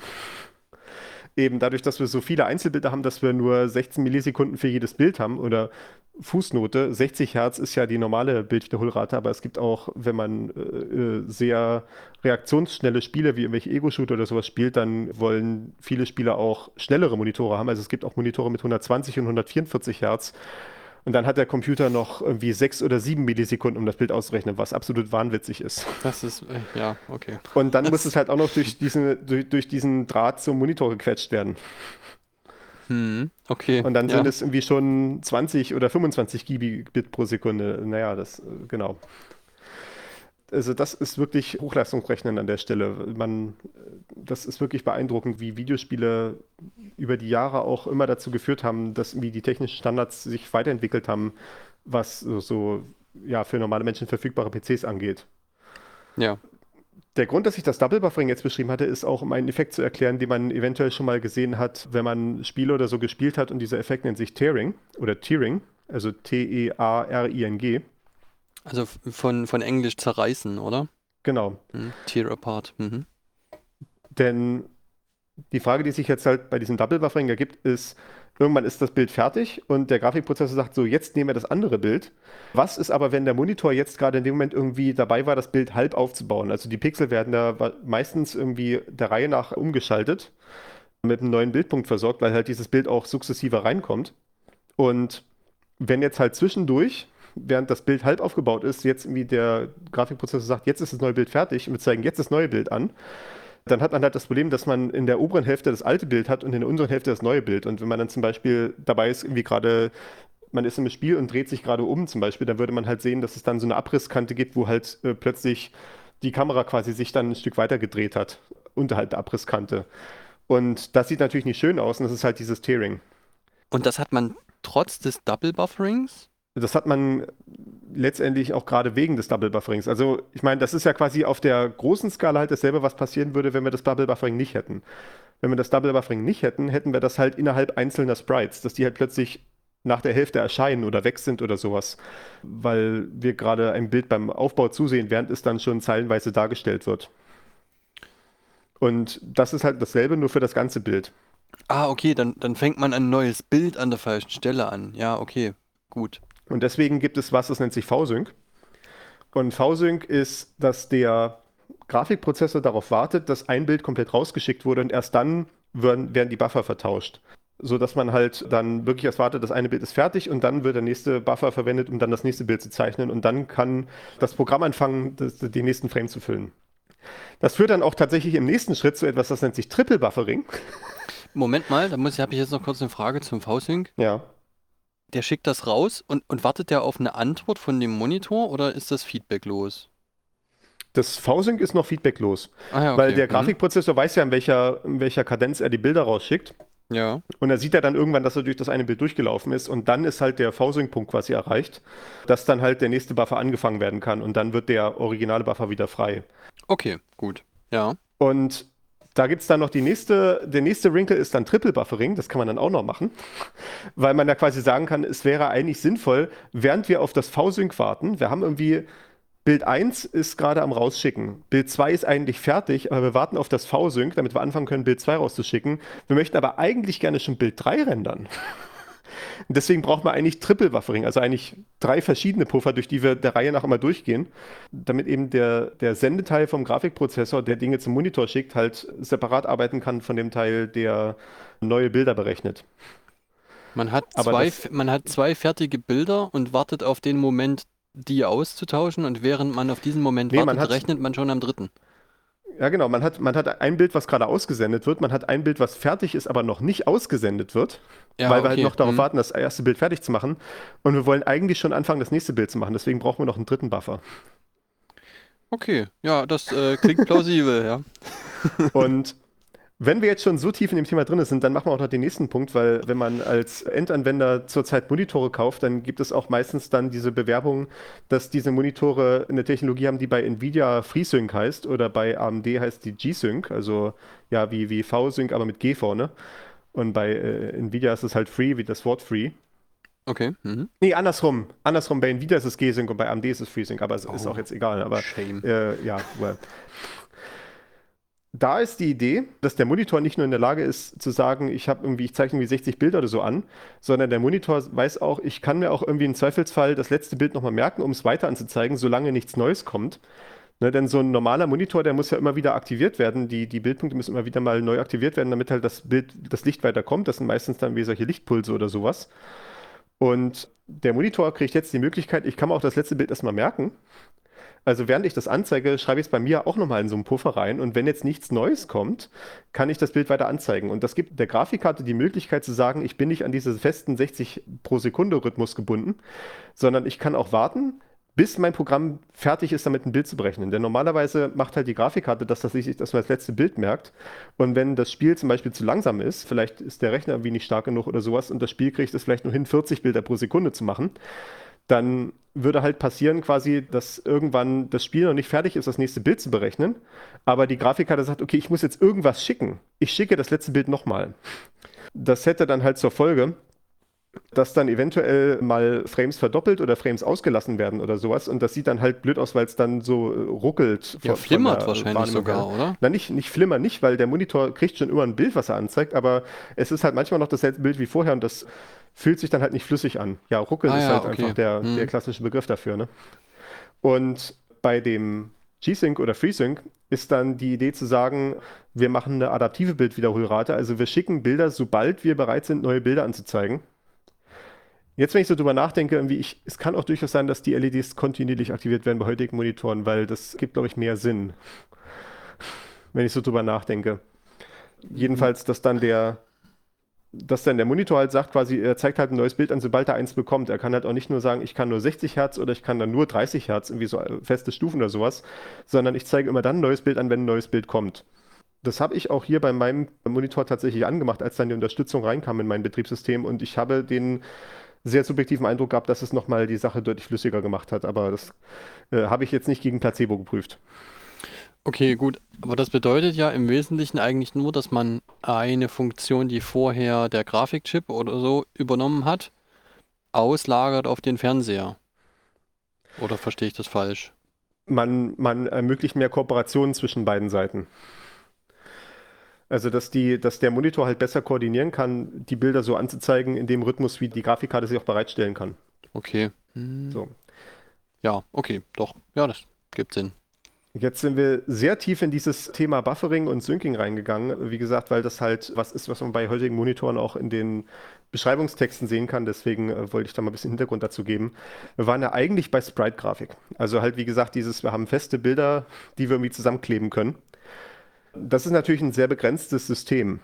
Eben dadurch, dass wir so viele Einzelbilder haben, dass wir nur 16 Millisekunden für jedes Bild haben oder Fußnote. 60 Hertz ist ja die normale Bildwiederholrate, aber es gibt auch, wenn man sehr reaktionsschnelle Spiele wie irgendwelche Ego-Shooter oder sowas spielt, dann wollen viele Spieler auch schnellere Monitore haben. Also es gibt auch Monitore mit 120 und 144 Hertz. Und dann hat der Computer noch irgendwie 6 oder 7 Millisekunden, um das Bild auszurechnen, was absolut wahnwitzig ist. Das ist, ja, okay. Und dann muss es halt auch noch durch diesen Draht zum Monitor gequetscht werden. Hm, okay. Und dann Ja. sind es irgendwie schon 20 oder 25 Gigabit pro Sekunde. Naja, genau. Also das ist wirklich Hochleistungsrechnen an der Stelle. Das ist wirklich beeindruckend, wie Videospiele über die Jahre auch immer dazu geführt haben, dass irgendwie die technischen Standards sich weiterentwickelt haben, was ja, für normale Menschen verfügbare PCs angeht. Ja. Der Grund, dass ich das Double Buffering jetzt beschrieben hatte, ist auch, um einen Effekt zu erklären, den man eventuell schon mal gesehen hat, wenn man Spiele oder so gespielt hat, und dieser Effekt nennt sich Tearing oder Tearing, also T-E-A-R-I-N-G. Also von Englisch zerreißen, oder? Genau. Hm. Tear apart. Mhm. Denn die Frage, die sich jetzt halt bei diesem Double Buffering ergibt, ist, irgendwann ist das Bild fertig und der Grafikprozessor sagt so, jetzt nehmen wir das andere Bild. Was ist aber, wenn der Monitor jetzt gerade in dem Moment irgendwie dabei war, das Bild halb aufzubauen? Also die Pixel werden da meistens irgendwie der Reihe nach umgeschaltet, mit einem neuen Bildpunkt versorgt, weil halt dieses Bild auch sukzessive reinkommt. Und wenn jetzt halt zwischendurch, während das Bild halb aufgebaut ist, jetzt irgendwie der Grafikprozessor sagt, jetzt ist das neue Bild fertig und wir zeigen jetzt das neue Bild an, dann hat man halt das Problem, dass man in der oberen Hälfte das alte Bild hat und in der unteren Hälfte das neue Bild. Und wenn man dann zum Beispiel dabei ist, irgendwie gerade, man ist im Spiel und dreht sich gerade um zum Beispiel, dann würde man halt sehen, dass es dann so eine Abrisskante gibt, wo halt plötzlich die Kamera quasi sich dann ein Stück weiter gedreht hat, unterhalb der Abrisskante. Und das sieht natürlich nicht schön aus und das ist halt dieses Tearing. Und das hat man trotz des Double Bufferings? Das hat man letztendlich auch gerade wegen des Double Bufferings. Also ich meine, das ist ja quasi auf der großen Skala halt dasselbe, was passieren würde, wenn wir das Double Buffering nicht hätten. Wenn wir das Double Buffering nicht hätten, hätten wir das halt innerhalb einzelner Sprites, dass die halt plötzlich nach der Hälfte erscheinen oder weg sind oder sowas, weil wir gerade ein Bild beim Aufbau zusehen, während es dann schon zeilenweise dargestellt wird. Und das ist halt dasselbe, nur für das ganze Bild. Ah, okay, dann fängt man ein neues Bild an der falschen Stelle an. Ja, okay, gut. Und deswegen gibt es was, das nennt sich V-Sync. Und V-Sync ist, dass der Grafikprozessor darauf wartet, dass ein Bild komplett rausgeschickt wurde und erst dann werden die Buffer vertauscht. So dass man halt dann wirklich erst wartet, das eine Bild ist fertig und dann wird der nächste Buffer verwendet, um dann das nächste Bild zu zeichnen und dann kann das Programm anfangen, den nächsten Frame zu füllen. Das führt dann auch tatsächlich im nächsten Schritt zu etwas, das nennt sich Triple Buffering. Moment mal, habe ich jetzt noch kurz eine Frage zum V-Sync. Ja. Der schickt das raus und wartet der auf eine Antwort von dem Monitor oder ist das feedbacklos? Das V-Sync ist noch feedbacklos, Ah ja, okay. weil der Grafikprozessor weiß ja, in welcher Kadenz er die Bilder rausschickt. Ja. Und er sieht ja dann irgendwann, dass er durch das eine Bild durchgelaufen ist und dann ist halt der V-Sync-Punkt quasi erreicht, dass dann halt der nächste Buffer angefangen werden kann und dann wird der originale Buffer wieder frei. Okay, gut. Ja. Und da gibt es dann noch der nächste Wrinkle ist dann Triple Buffering, das kann man dann auch noch machen, weil man ja quasi sagen kann, es wäre eigentlich sinnvoll, während wir auf das V-Sync warten, wir haben irgendwie Bild 1 ist gerade am rausschicken. Bild 2 ist eigentlich fertig, aber wir warten auf das V-Sync, damit wir anfangen können, Bild 2 rauszuschicken. Wir möchten aber eigentlich gerne schon Bild 3 rendern. Und deswegen braucht man eigentlich Triple Buffering, also eigentlich 3 verschiedene Puffer, durch die wir der Reihe nach immer durchgehen, damit eben der Sendeteil vom Grafikprozessor, der Dinge zum Monitor schickt, halt separat arbeiten kann von dem Teil, der neue Bilder berechnet. Man hat Aber zwei fertige Bilder und wartet auf den Moment, die auszutauschen und während man auf diesen Moment wartet, rechnet man schon am dritten. Ja, genau. Man hat ein Bild, was gerade ausgesendet wird. Man hat ein Bild, was fertig ist, aber noch nicht ausgesendet wird, Ja, weil wir halt okay. noch darauf warten, das erste Bild fertig zu machen. Und wir wollen eigentlich schon anfangen, das nächste Bild zu machen. Deswegen brauchen wir noch einen dritten Buffer. Okay, ja, das klingt plausibel, ja. Und wenn wir jetzt schon so tief in dem Thema drin sind, dann machen wir auch noch den nächsten Punkt, weil wenn man als Endanwender zurzeit Monitore kauft, dann gibt es auch meistens dann diese Bewerbung, dass diese Monitore eine Technologie haben, die bei Nvidia FreeSync heißt oder bei AMD heißt die G-Sync, also ja wie V-Sync, aber mit G vorne. Und bei Nvidia ist es halt Free, wie das Wort Free. Okay. Mhm. Nee, andersrum. Bei Nvidia ist es G-Sync und bei AMD ist es FreeSync, aber es ist auch jetzt egal. Aber Shame. ja, well. Da ist die Idee, dass der Monitor nicht nur in der Lage ist zu sagen, ich zeichne irgendwie 60 Bilder oder so an, sondern der Monitor weiß auch, ich kann mir auch irgendwie im Zweifelsfall das letzte Bild nochmal merken, um es weiter anzuzeigen, solange nichts Neues kommt. Ne, denn so ein normaler Monitor, der muss ja immer wieder aktiviert werden. Die Bildpunkte müssen immer wieder mal neu aktiviert werden, damit halt das Licht weiterkommt. Das sind meistens dann wie solche Lichtpulse oder sowas. Und der Monitor kriegt jetzt die Möglichkeit, ich kann mir auch das letzte Bild erstmal merken. Also während ich das anzeige, schreibe ich es bei mir auch nochmal in so einen Puffer rein und wenn jetzt nichts Neues kommt, kann ich das Bild weiter anzeigen. Und das gibt der Grafikkarte die Möglichkeit zu sagen, ich bin nicht an diesen festen 60 pro Sekunde Rhythmus gebunden, sondern ich kann auch warten, bis mein Programm fertig ist, damit ein Bild zu berechnen. Denn normalerweise macht halt die Grafikkarte, dass man das letzte Bild merkt. Und wenn das Spiel zum Beispiel zu langsam ist, vielleicht ist der Rechner irgendwie nicht stark genug oder sowas und das Spiel kriegt es vielleicht nur hin, 40 Bilder pro Sekunde zu machen, dann würde halt passieren quasi, dass irgendwann das Spiel noch nicht fertig ist, das nächste Bild zu berechnen, aber die Grafikkarte sagt, okay, ich muss jetzt irgendwas schicken. Ich schicke das letzte Bild nochmal. Das hätte dann halt zur Folge, dass dann eventuell mal Frames verdoppelt oder Frames ausgelassen werden oder sowas und das sieht dann halt blöd aus, weil es dann so ruckelt. Ja, flimmert wahrscheinlich sogar, oder? Na, nicht flimmern nicht, weil der Monitor kriegt schon immer ein Bild, was er anzeigt, aber es ist halt manchmal noch dasselbe Bild wie vorher und das fühlt sich dann halt nicht flüssig an. Ja, ruckeln ist halt okay. einfach der klassische Begriff dafür, ne? Und bei dem G-Sync oder FreeSync ist dann die Idee zu sagen, wir machen eine adaptive Bildwiederholrate, also wir schicken Bilder, sobald wir bereit sind, neue Bilder anzuzeigen. Jetzt, wenn ich so drüber nachdenke, es kann auch durchaus sein, dass die LEDs kontinuierlich aktiviert werden bei heutigen Monitoren, weil das gibt, glaube ich, mehr Sinn, wenn ich so drüber nachdenke. Jedenfalls, dass dann der dass dann der Monitor halt sagt, quasi, er zeigt halt ein neues Bild an, sobald er eins bekommt. Er kann halt auch nicht nur sagen, ich kann nur 60 Hertz oder ich kann dann nur 30 Hertz, irgendwie so feste Stufen oder sowas, sondern ich zeige immer dann ein neues Bild an, wenn ein neues Bild kommt. Das habe ich auch hier bei meinem Monitor tatsächlich angemacht, als dann die Unterstützung reinkam in mein Betriebssystem und ich habe den sehr subjektiven Eindruck gehabt, dass es nochmal die Sache deutlich flüssiger gemacht hat, aber das habe ich jetzt nicht gegen Placebo geprüft. Okay, gut. Aber das bedeutet ja im Wesentlichen eigentlich nur, dass man eine Funktion, die vorher der Grafikchip oder so übernommen hat, auslagert auf den Fernseher. Oder verstehe ich das falsch? Man ermöglicht mehr Kooperationen zwischen beiden Seiten. Also, dass der Monitor halt besser koordinieren kann, die Bilder so anzuzeigen in dem Rhythmus, wie die Grafikkarte sie auch bereitstellen kann. Okay. So. Ja, okay, doch. Ja, das gibt Sinn. Jetzt sind wir sehr tief in dieses Thema Buffering und Syncing reingegangen. Wie gesagt, weil das halt was ist, was man bei heutigen Monitoren auch in den Beschreibungstexten sehen kann. Deswegen wollte ich da mal ein bisschen Hintergrund dazu geben. Wir waren ja eigentlich bei Sprite-Grafik. Also halt, wie gesagt, wir haben feste Bilder, die wir irgendwie zusammenkleben können. Das ist natürlich ein sehr begrenztes System.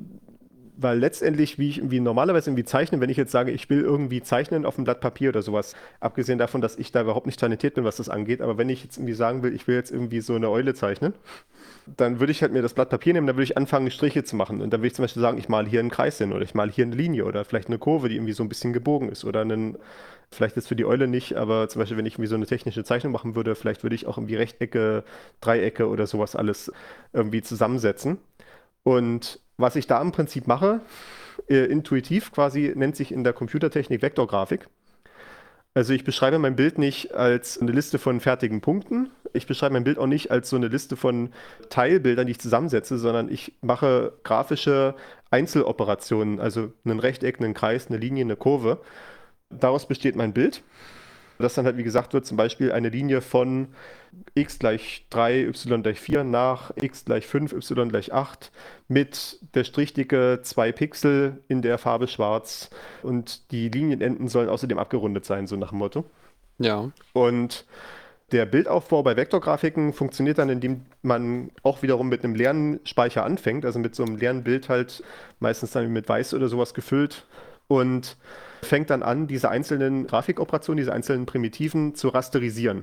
Weil letztendlich, wie ich irgendwie normalerweise irgendwie zeichne, wenn ich jetzt sage, ich will irgendwie zeichnen auf einem Blatt Papier oder sowas, abgesehen davon, dass ich da überhaupt nicht talentiert bin, was das angeht, aber wenn ich jetzt irgendwie sagen will, ich will jetzt irgendwie so eine Eule zeichnen, dann würde ich halt mir das Blatt Papier nehmen, dann würde ich anfangen, Striche zu machen. Und dann würde ich zum Beispiel sagen, ich male hier einen Kreis hin oder ich male hier eine Linie oder vielleicht eine Kurve, die irgendwie so ein bisschen gebogen ist oder vielleicht jetzt für die Eule nicht, aber zum Beispiel, wenn ich irgendwie so eine technische Zeichnung machen würde, vielleicht würde ich auch irgendwie Rechtecke, Dreiecke oder sowas alles irgendwie zusammensetzen. Und was ich da im Prinzip mache, intuitiv quasi, nennt sich in der Computertechnik Vektorgrafik. Also ich beschreibe mein Bild nicht als eine Liste von fertigen Punkten. Ich beschreibe mein Bild auch nicht als so eine Liste von Teilbildern, die ich zusammensetze, sondern ich mache grafische Einzeloperationen, also einen Rechteck, einen Kreis, eine Linie, eine Kurve. Daraus besteht mein Bild. Das dann halt, wie gesagt, wird zum Beispiel eine Linie von x gleich 3, y gleich 4 nach x gleich 5, y gleich 8 mit der Strichdicke 2 Pixel in der Farbe schwarz und die Linienenden sollen außerdem abgerundet sein, so nach dem Motto. Ja. Und der Bildaufbau bei Vektorgrafiken funktioniert dann, indem man auch wiederum mit einem leeren Speicher anfängt, also mit so einem leeren Bild halt meistens dann mit Weiß oder sowas gefüllt und fängt dann an, diese einzelnen Grafikoperationen, diese einzelnen Primitiven zu rasterisieren.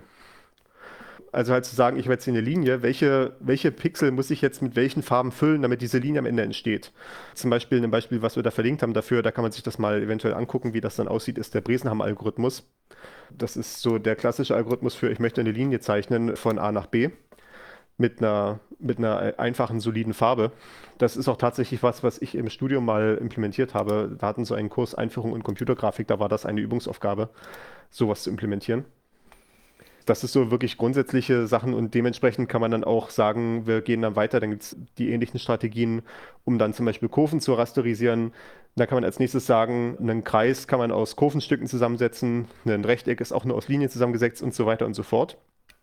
Also halt zu sagen, ich habe jetzt hier eine Linie, welche Pixel muss ich jetzt mit welchen Farben füllen, damit diese Linie am Ende entsteht. Zum Beispiel ein Beispiel, was wir da verlinkt haben dafür, da kann man sich das mal eventuell angucken, wie das dann aussieht, ist der Bresenham-Algorithmus. Das ist so der klassische Algorithmus für, ich möchte eine Linie zeichnen von A nach B mit einer einfachen, soliden Farbe. Das ist auch tatsächlich was ich im Studium mal implementiert habe. Da hatten so einen Kurs Einführung in Computergrafik, da war das eine Übungsaufgabe, sowas zu implementieren. Das ist so wirklich grundsätzliche Sachen und dementsprechend kann man dann auch sagen, wir gehen dann weiter, dann gibt es die ähnlichen Strategien, um dann zum Beispiel Kurven zu rasterisieren. Da kann man als nächstes sagen, einen Kreis kann man aus Kurvenstücken zusammensetzen, ein Rechteck ist auch nur aus Linien zusammengesetzt und so weiter und so fort.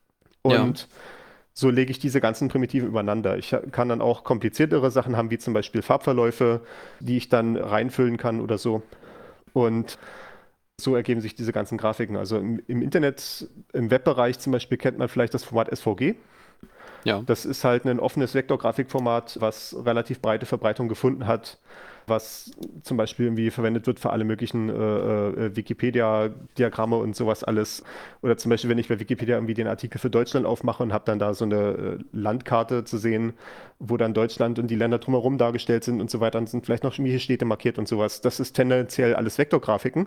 Und so lege ich diese ganzen Primitiven übereinander. Ich kann dann auch kompliziertere Sachen haben, wie zum Beispiel Farbverläufe, die ich dann reinfüllen kann oder so. Und so ergeben sich diese ganzen Grafiken. Also im Internet, im Webbereich zum Beispiel kennt man vielleicht das Format SVG. Ja. Das ist halt ein offenes Vektorgrafikformat, was relativ breite Verbreitung gefunden hat, was zum Beispiel irgendwie verwendet wird für alle möglichen Wikipedia-Diagramme und sowas alles. Oder zum Beispiel, wenn ich bei Wikipedia irgendwie den Artikel für Deutschland aufmache und habe dann da so eine Landkarte zu sehen, wo dann Deutschland und die Länder drumherum dargestellt sind und so weiter, dann sind vielleicht noch irgendwelche Städte markiert und sowas. Das ist tendenziell alles Vektorgrafiken.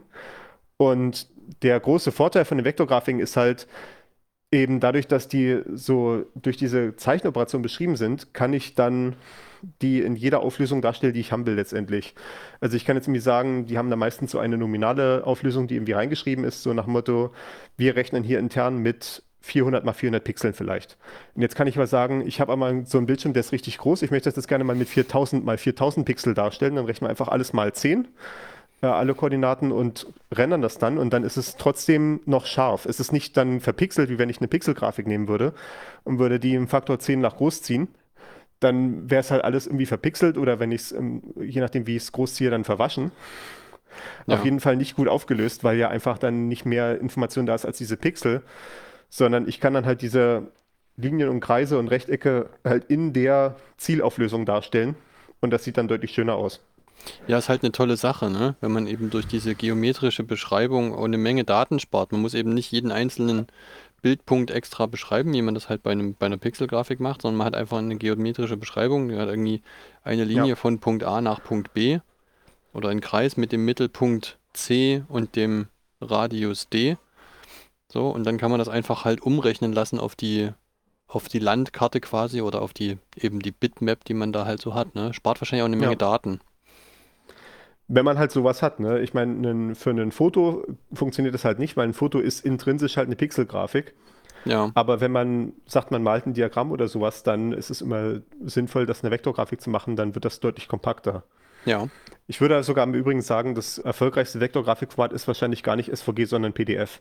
Und der große Vorteil von den Vektorgrafiken ist halt eben dadurch, dass die so durch diese Zeichenoperation beschrieben sind, kann ich dann die in jeder Auflösung darstellen, die ich haben will letztendlich. Also ich kann jetzt irgendwie sagen, die haben da meistens so eine nominale Auflösung, die irgendwie reingeschrieben ist, so nach dem Motto, wir rechnen hier intern mit 400 mal 400 Pixeln vielleicht. Und jetzt kann ich mal sagen, ich habe einmal so einen Bildschirm, der ist richtig groß, ich möchte das jetzt gerne mal mit 4000 mal 4000 Pixel darstellen, dann rechnen wir einfach alles mal 10. Alle Koordinaten und rendern das dann und dann ist es trotzdem noch scharf. Es ist nicht dann verpixelt, wie wenn ich eine Pixelgrafik nehmen würde und würde die im Faktor 10 nach groß ziehen. Dann wäre es halt alles irgendwie verpixelt oder wenn ich es, je nachdem wie ich es groß ziehe, dann verwaschen. Ja. Auf jeden Fall nicht gut aufgelöst, weil ja einfach dann nicht mehr Information da ist als diese Pixel, sondern ich kann dann halt diese Linien und Kreise und Rechtecke halt in der Zielauflösung darstellen und das sieht dann deutlich schöner aus. Ja, ist halt eine tolle Sache, ne? Wenn man eben durch diese geometrische Beschreibung auch eine Menge Daten spart. Man muss eben nicht jeden einzelnen Bildpunkt extra beschreiben, wie man das halt bei einer Pixelgrafik macht, sondern man hat einfach eine geometrische Beschreibung. Die hat irgendwie eine Ja. Linie von Punkt A nach Punkt B oder einen Kreis mit dem Mittelpunkt C und dem Radius D. So, und dann kann man das einfach halt umrechnen lassen auf die Landkarte quasi oder auf die eben die Bitmap, die man da halt so hat, ne? Spart wahrscheinlich auch eine Menge Ja. Daten. Wenn man halt sowas hat, ne? Ich meine, für ein Foto funktioniert das halt nicht, weil ein Foto ist intrinsisch halt eine Pixelgrafik. Ja, Aber wenn man sagt, man malt ein Diagramm oder sowas, dann ist es immer sinnvoll, das eine Vektorgrafik zu machen, dann wird das deutlich kompakter. ja. Ich würde sogar im Übrigen sagen, das erfolgreichste Vektorgrafikformat ist wahrscheinlich gar nicht SVG, sondern PDF.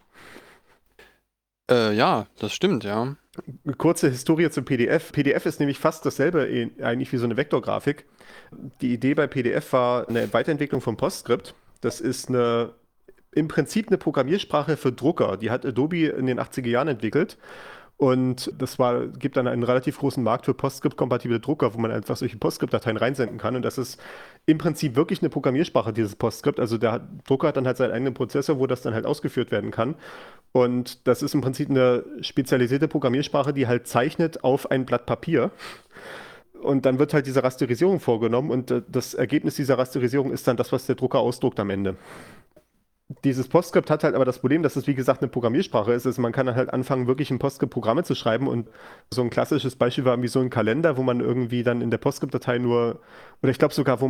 Ja, das stimmt, ja. Kurze Historie zu PDF. PDF ist nämlich fast dasselbe eigentlich wie so eine Vektorgrafik. Die Idee bei PDF war eine Weiterentwicklung von PostScript. Das ist im Prinzip eine Programmiersprache für Drucker. Die hat Adobe in den 80er Jahren entwickelt. Und gibt dann einen relativ großen Markt für PostScript-kompatible Drucker, wo man einfach solche PostScript-Dateien reinsenden kann. Und das ist im Prinzip wirklich eine Programmiersprache, dieses PostScript. Also der Drucker hat dann halt seinen eigenen Prozessor, wo das dann halt ausgeführt werden kann. Und das ist im Prinzip eine spezialisierte Programmiersprache, die halt zeichnet auf ein Blatt Papier. Und dann wird halt diese Rasterisierung vorgenommen und das Ergebnis dieser Rasterisierung ist dann das, was der Drucker ausdruckt am Ende. Dieses PostScript hat halt aber das Problem, dass es wie gesagt eine Programmiersprache ist. Also man kann dann halt anfangen, wirklich in PostScript Programme zu schreiben und so ein klassisches Beispiel war wie so ein Kalender, wo man irgendwie dann in der PostScript-Datei oder ich glaube sogar,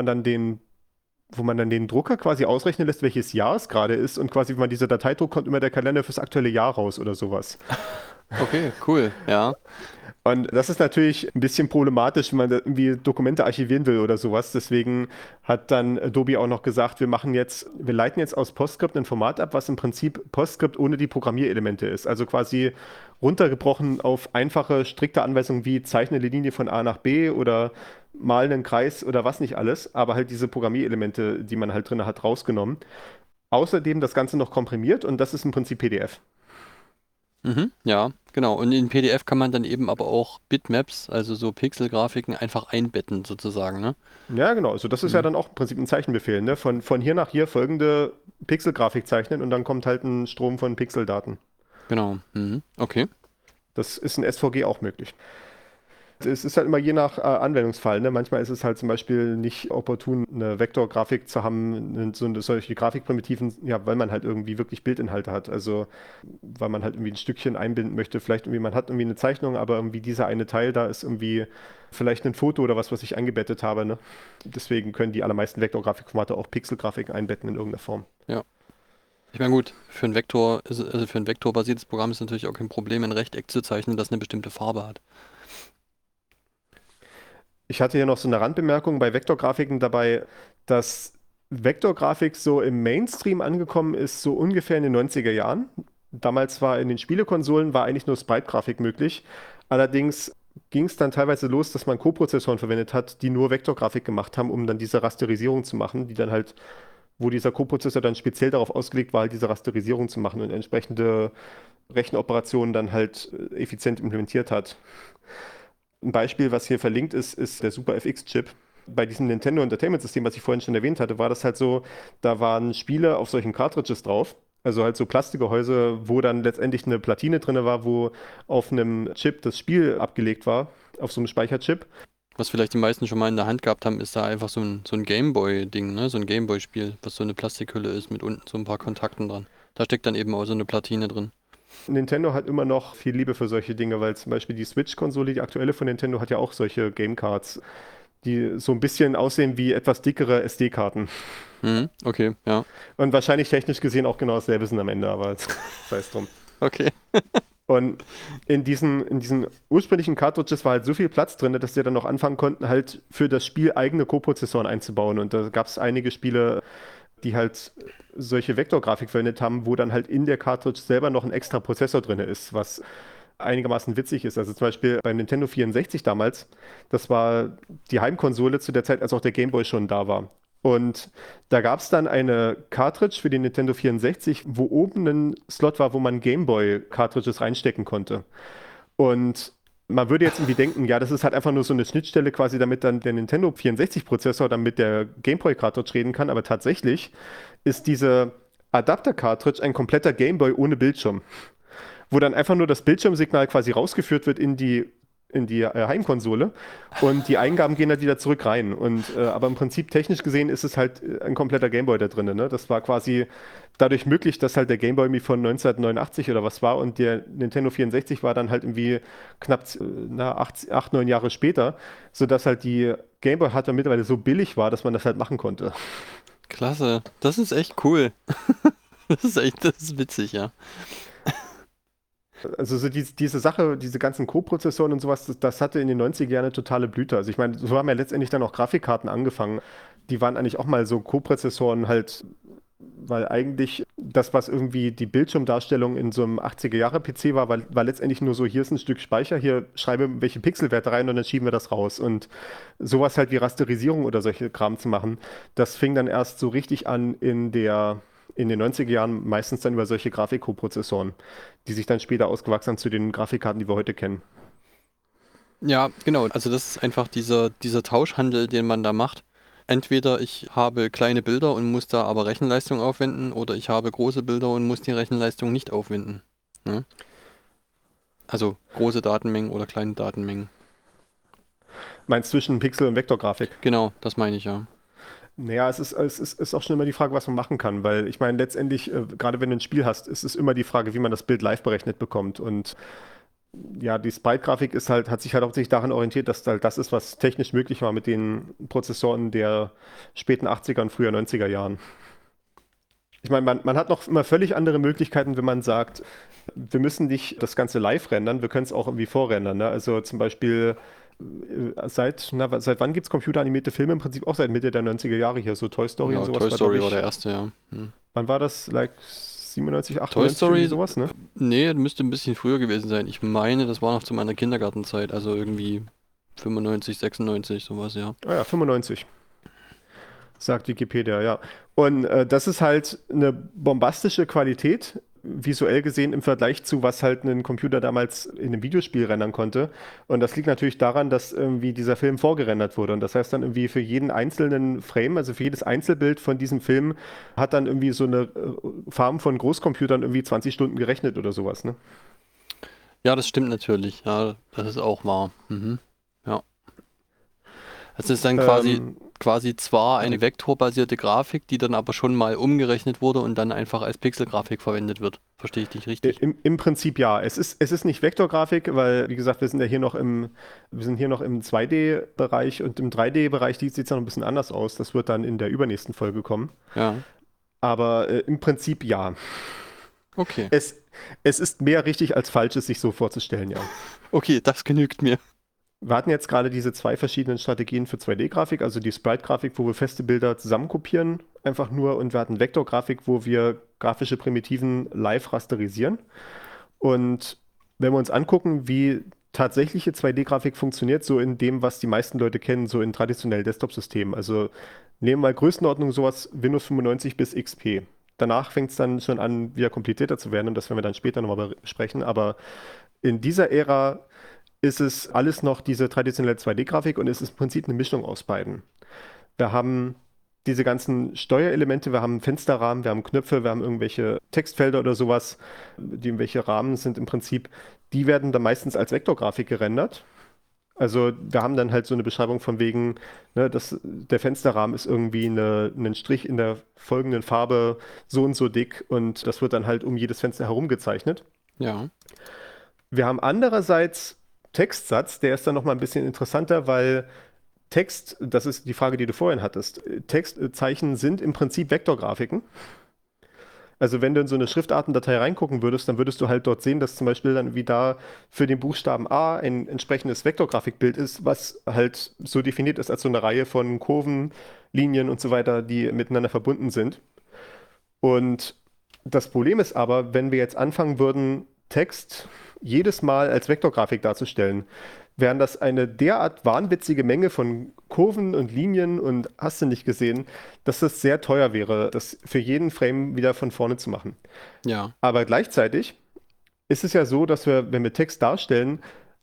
wo man dann den Drucker quasi ausrechnen lässt, welches Jahr es gerade ist und quasi, wenn man diese Datei druckt, kommt immer der Kalender fürs aktuelle Jahr raus oder sowas. Okay, cool, ja. Und das ist natürlich ein bisschen problematisch, wenn man da irgendwie Dokumente archivieren will oder sowas. Deswegen hat dann Adobe auch noch gesagt, wir leiten jetzt aus PostScript ein Format ab, was im Prinzip PostScript ohne die Programmierelemente ist. Also quasi runtergebrochen auf einfache, strikte Anweisungen wie zeichne eine Linie von A nach B oder mal einen Kreis oder was nicht alles, aber halt diese Programmierelemente, die man halt drin hat, rausgenommen. Außerdem das Ganze noch komprimiert und das ist im Prinzip PDF. Mhm, ja, genau. Und in PDF kann man dann eben aber auch Bitmaps, also so Pixelgrafiken, einfach einbetten sozusagen, ne? Ja, genau. Also das ist ja Mhm. dann auch im Prinzip ein Zeichenbefehl, ne? Von hier nach hier folgende Pixelgrafik zeichnen und dann kommt halt ein Strom von Pixeldaten. Genau. Mhm. Okay. Das ist in SVG auch möglich. Es ist halt immer je nach Anwendungsfall, ne? Manchmal ist es halt zum Beispiel nicht opportun, eine Vektorgrafik zu haben, solche Grafikprimitiven, ja, weil man halt irgendwie wirklich Bildinhalte hat. Also weil man halt irgendwie ein Stückchen einbinden möchte. Vielleicht irgendwie, man hat irgendwie eine Zeichnung, aber irgendwie dieser eine Teil da ist irgendwie vielleicht ein Foto oder was ich eingebettet habe, ne? Deswegen können die allermeisten Vektorgrafikformate auch Pixelgrafiken einbetten in irgendeiner Form. Ja. Ich meine, gut, für ein vektorbasiertes Programm ist natürlich auch kein Problem, ein Rechteck zu zeichnen, das eine bestimmte Farbe hat. Ich hatte hier noch so eine Randbemerkung bei Vektorgrafiken dabei, dass Vektorgrafik so im Mainstream angekommen ist, so ungefähr in den 90er Jahren. Damals war in den Spielekonsolen war eigentlich nur Sprite-Grafik möglich. Allerdings ging es dann teilweise los, dass man Coprozessoren verwendet hat, die nur Vektorgrafik gemacht haben, um dann diese Rasterisierung zu machen, die dann halt, wo dieser Coprozessor dann speziell darauf ausgelegt war, halt diese Rasterisierung zu machen und entsprechende Rechenoperationen dann halt effizient implementiert hat. Ein Beispiel, was hier verlinkt ist, ist der Super FX-Chip. Bei diesem Nintendo Entertainment System, was ich vorhin schon erwähnt hatte, war das halt so, da waren Spiele auf solchen Cartridges drauf. Also halt so Plastikgehäuse, wo dann letztendlich eine Platine drin war, wo auf einem Chip das Spiel abgelegt war, auf so einem Speicherchip. Was vielleicht die meisten schon mal in der Hand gehabt haben, ist da einfach so ein Gameboy-Ding, ne? So ein Gameboy-Spiel, was so eine Plastikhülle ist mit unten so ein paar Kontakten dran. Da steckt dann eben auch so eine Platine drin. Nintendo hat immer noch viel Liebe für solche Dinge, weil zum Beispiel die Switch-Konsole, die aktuelle von Nintendo, hat ja auch solche Gamecards, die so ein bisschen aussehen wie etwas dickere SD-Karten. Mhm, okay, ja. Und wahrscheinlich technisch gesehen auch genau dasselbe sind am Ende, aber sei es drum. Okay. Und in diesen ursprünglichen Cartridges war halt so viel Platz drin, dass sie dann noch anfangen konnten, halt für das Spiel eigene Coprozessoren einzubauen. Und da gab es einige Spiele, die halt solche Vektorgrafik verwendet haben, wo dann halt in der Cartridge selber noch ein extra Prozessor drin ist, was einigermaßen witzig ist. Also zum Beispiel beim Nintendo 64 damals, das war die Heimkonsole zu der Zeit, als auch der Game Boy schon da war. Und da gab es dann eine Cartridge für den Nintendo 64, wo oben ein Slot war, wo man Game Boy Cartridges reinstecken konnte. Und Man würde jetzt irgendwie denken, ja, das ist halt einfach nur so eine Schnittstelle quasi, damit dann der Nintendo 64-Prozessor dann mit der Game Boy Cartridge reden kann, aber tatsächlich ist diese Adapter Cartridge ein kompletter Game Boy ohne Bildschirm, wo dann einfach nur das Bildschirmsignal quasi rausgeführt wird in die Heimkonsole und die Eingaben gehen halt wieder zurück rein. Aber im Prinzip technisch gesehen ist es halt ein kompletter Gameboy da drin. Ne? Das war quasi dadurch möglich, dass halt der Gameboy irgendwie von 1989 oder was war und der Nintendo 64 war dann halt irgendwie knapp 8, 9 Jahre später, sodass halt die Gameboy-Hardware mittlerweile so billig war, dass man das halt machen konnte. Klasse. Das ist echt cool. Das ist witzig, ja. Also so diese Sache, diese ganzen Co-Prozessoren und sowas, das hatte in den 90er Jahren eine totale Blüte. Also ich meine, so haben ja letztendlich dann auch Grafikkarten angefangen. Die waren eigentlich auch mal so Co-Prozessoren halt, weil eigentlich das, was irgendwie die Bildschirmdarstellung in so einem 80er-Jahre-PC war letztendlich nur so, hier ist ein Stück Speicher, hier schreibe welche Pixelwerte rein und dann schieben wir das raus. Und sowas halt wie Rasterisierung oder solche Kram zu machen, das fing dann erst so richtig an in den 90er Jahren, meistens dann über solche Grafik-Co-Prozessoren, die sich dann später ausgewachsen haben zu den Grafikkarten, die wir heute kennen. Ja, genau. Also das ist einfach dieser Tauschhandel, den man da macht. Entweder ich habe kleine Bilder und muss da aber Rechenleistung aufwenden, oder ich habe große Bilder und muss die Rechenleistung nicht aufwenden. Ne? Also große Datenmengen oder kleine Datenmengen. Meinst du zwischen Pixel- und Vektorgrafik? Genau, das meine ich ja. Naja, es ist auch schon immer die Frage, was man machen kann, weil ich meine, letztendlich, gerade wenn du ein Spiel hast, ist es immer die Frage, wie man das Bild live berechnet bekommt. Und ja, die Sprite-Grafik hat sich halt hauptsächlich daran orientiert, dass halt das ist, was technisch möglich war mit den Prozessoren der späten 80er und früher 90er Jahren. Ich meine, man hat noch immer völlig andere Möglichkeiten, wenn man sagt, wir müssen nicht das Ganze live rendern, wir können es auch irgendwie vorrendern. Ne? Also zum Beispiel seit wann gibt es computeranimierte Filme? Im Prinzip auch seit Mitte der 90er Jahre hier, so Toy Story Ja, und sowas. Toy Story glaub war der ich, erste, ja. Hm. wann war das? Like 97, Toy 98, Story, irgendwie sowas, ne? nee, müsste ein bisschen früher gewesen sein. Ich meine, das war noch zu meiner Kindergartenzeit, also irgendwie 95, 96, sowas, ja. Ah ja, 95, sagt Wikipedia, ja. Und das ist halt eine bombastische Qualität, visuell gesehen im Vergleich zu, was halt ein Computer damals in einem Videospiel rendern konnte. Und das liegt natürlich daran, dass irgendwie dieser Film vorgerendert wurde. Und das heißt dann irgendwie für jeden einzelnen Frame, also für jedes Einzelbild von diesem Film, hat dann irgendwie so eine Farm von Großcomputern irgendwie 20 Stunden gerechnet oder sowas, ne? Ja, das stimmt natürlich. Ja, das ist auch wahr. Mhm. Ja. Das ist dann quasi zwar eine vektorbasierte Grafik, die dann aber schon mal umgerechnet wurde und dann einfach als Pixelgrafik verwendet wird. Verstehe ich dich richtig? Im Prinzip ja. Es ist nicht Vektorgrafik, weil, wie gesagt, wir sind hier noch im 2D-Bereich und im 3D-Bereich sieht es noch ein bisschen anders aus. Das wird dann in der übernächsten Folge kommen. Ja. Aber im Prinzip ja. Okay. Es ist mehr richtig als falsch, es sich so vorzustellen, ja. Okay, das genügt mir. Wir hatten jetzt gerade diese zwei verschiedenen Strategien für 2D-Grafik, also die Sprite-Grafik, wo wir feste Bilder zusammenkopieren, einfach nur, und wir hatten Vektorgrafik, wo wir grafische Primitiven live rasterisieren. Und wenn wir uns angucken, wie tatsächliche 2D-Grafik funktioniert, so in dem, was die meisten Leute kennen, so in traditionellen Desktop-Systemen. Also nehmen wir mal Größenordnung sowas Windows 95 bis XP. Danach fängt es dann schon an, wieder komplizierter zu werden und das werden wir dann später nochmal besprechen. Aber in dieser Ära ist es alles noch diese traditionelle 2D-Grafik und es ist im Prinzip eine Mischung aus beiden. Wir haben diese ganzen Steuerelemente, wir haben Fensterrahmen, wir haben Knöpfe, wir haben irgendwelche Textfelder oder sowas, die irgendwelche Rahmen sind im Prinzip, die werden dann meistens als Vektorgrafik gerendert. Also wir haben dann halt so eine Beschreibung von wegen, ne, der Fensterrahmen ist irgendwie ein Strich in der folgenden Farbe so und so dick und das wird dann halt um jedes Fenster herum gezeichnet. Ja. Wir haben andererseits Textsatz, der ist dann nochmal ein bisschen interessanter, weil Text, das ist die Frage, die du vorhin hattest, Textzeichen sind im Prinzip Vektorgrafiken. Also wenn du in so eine Schriftartendatei reingucken würdest, dann würdest du halt dort sehen, dass zum Beispiel dann wie da für den Buchstaben A ein entsprechendes Vektorgrafikbild ist, was halt so definiert ist als so eine Reihe von Kurven, Linien und so weiter, die miteinander verbunden sind. Und das Problem ist aber, wenn wir jetzt anfangen würden, Text jedes Mal als Vektorgrafik darzustellen, wären das eine derart wahnwitzige Menge von Kurven und Linien und hast du nicht gesehen, dass das sehr teuer wäre, das für jeden Frame wieder von vorne zu machen. Ja. Aber gleichzeitig ist es ja so, dass wir, wenn wir Text darstellen,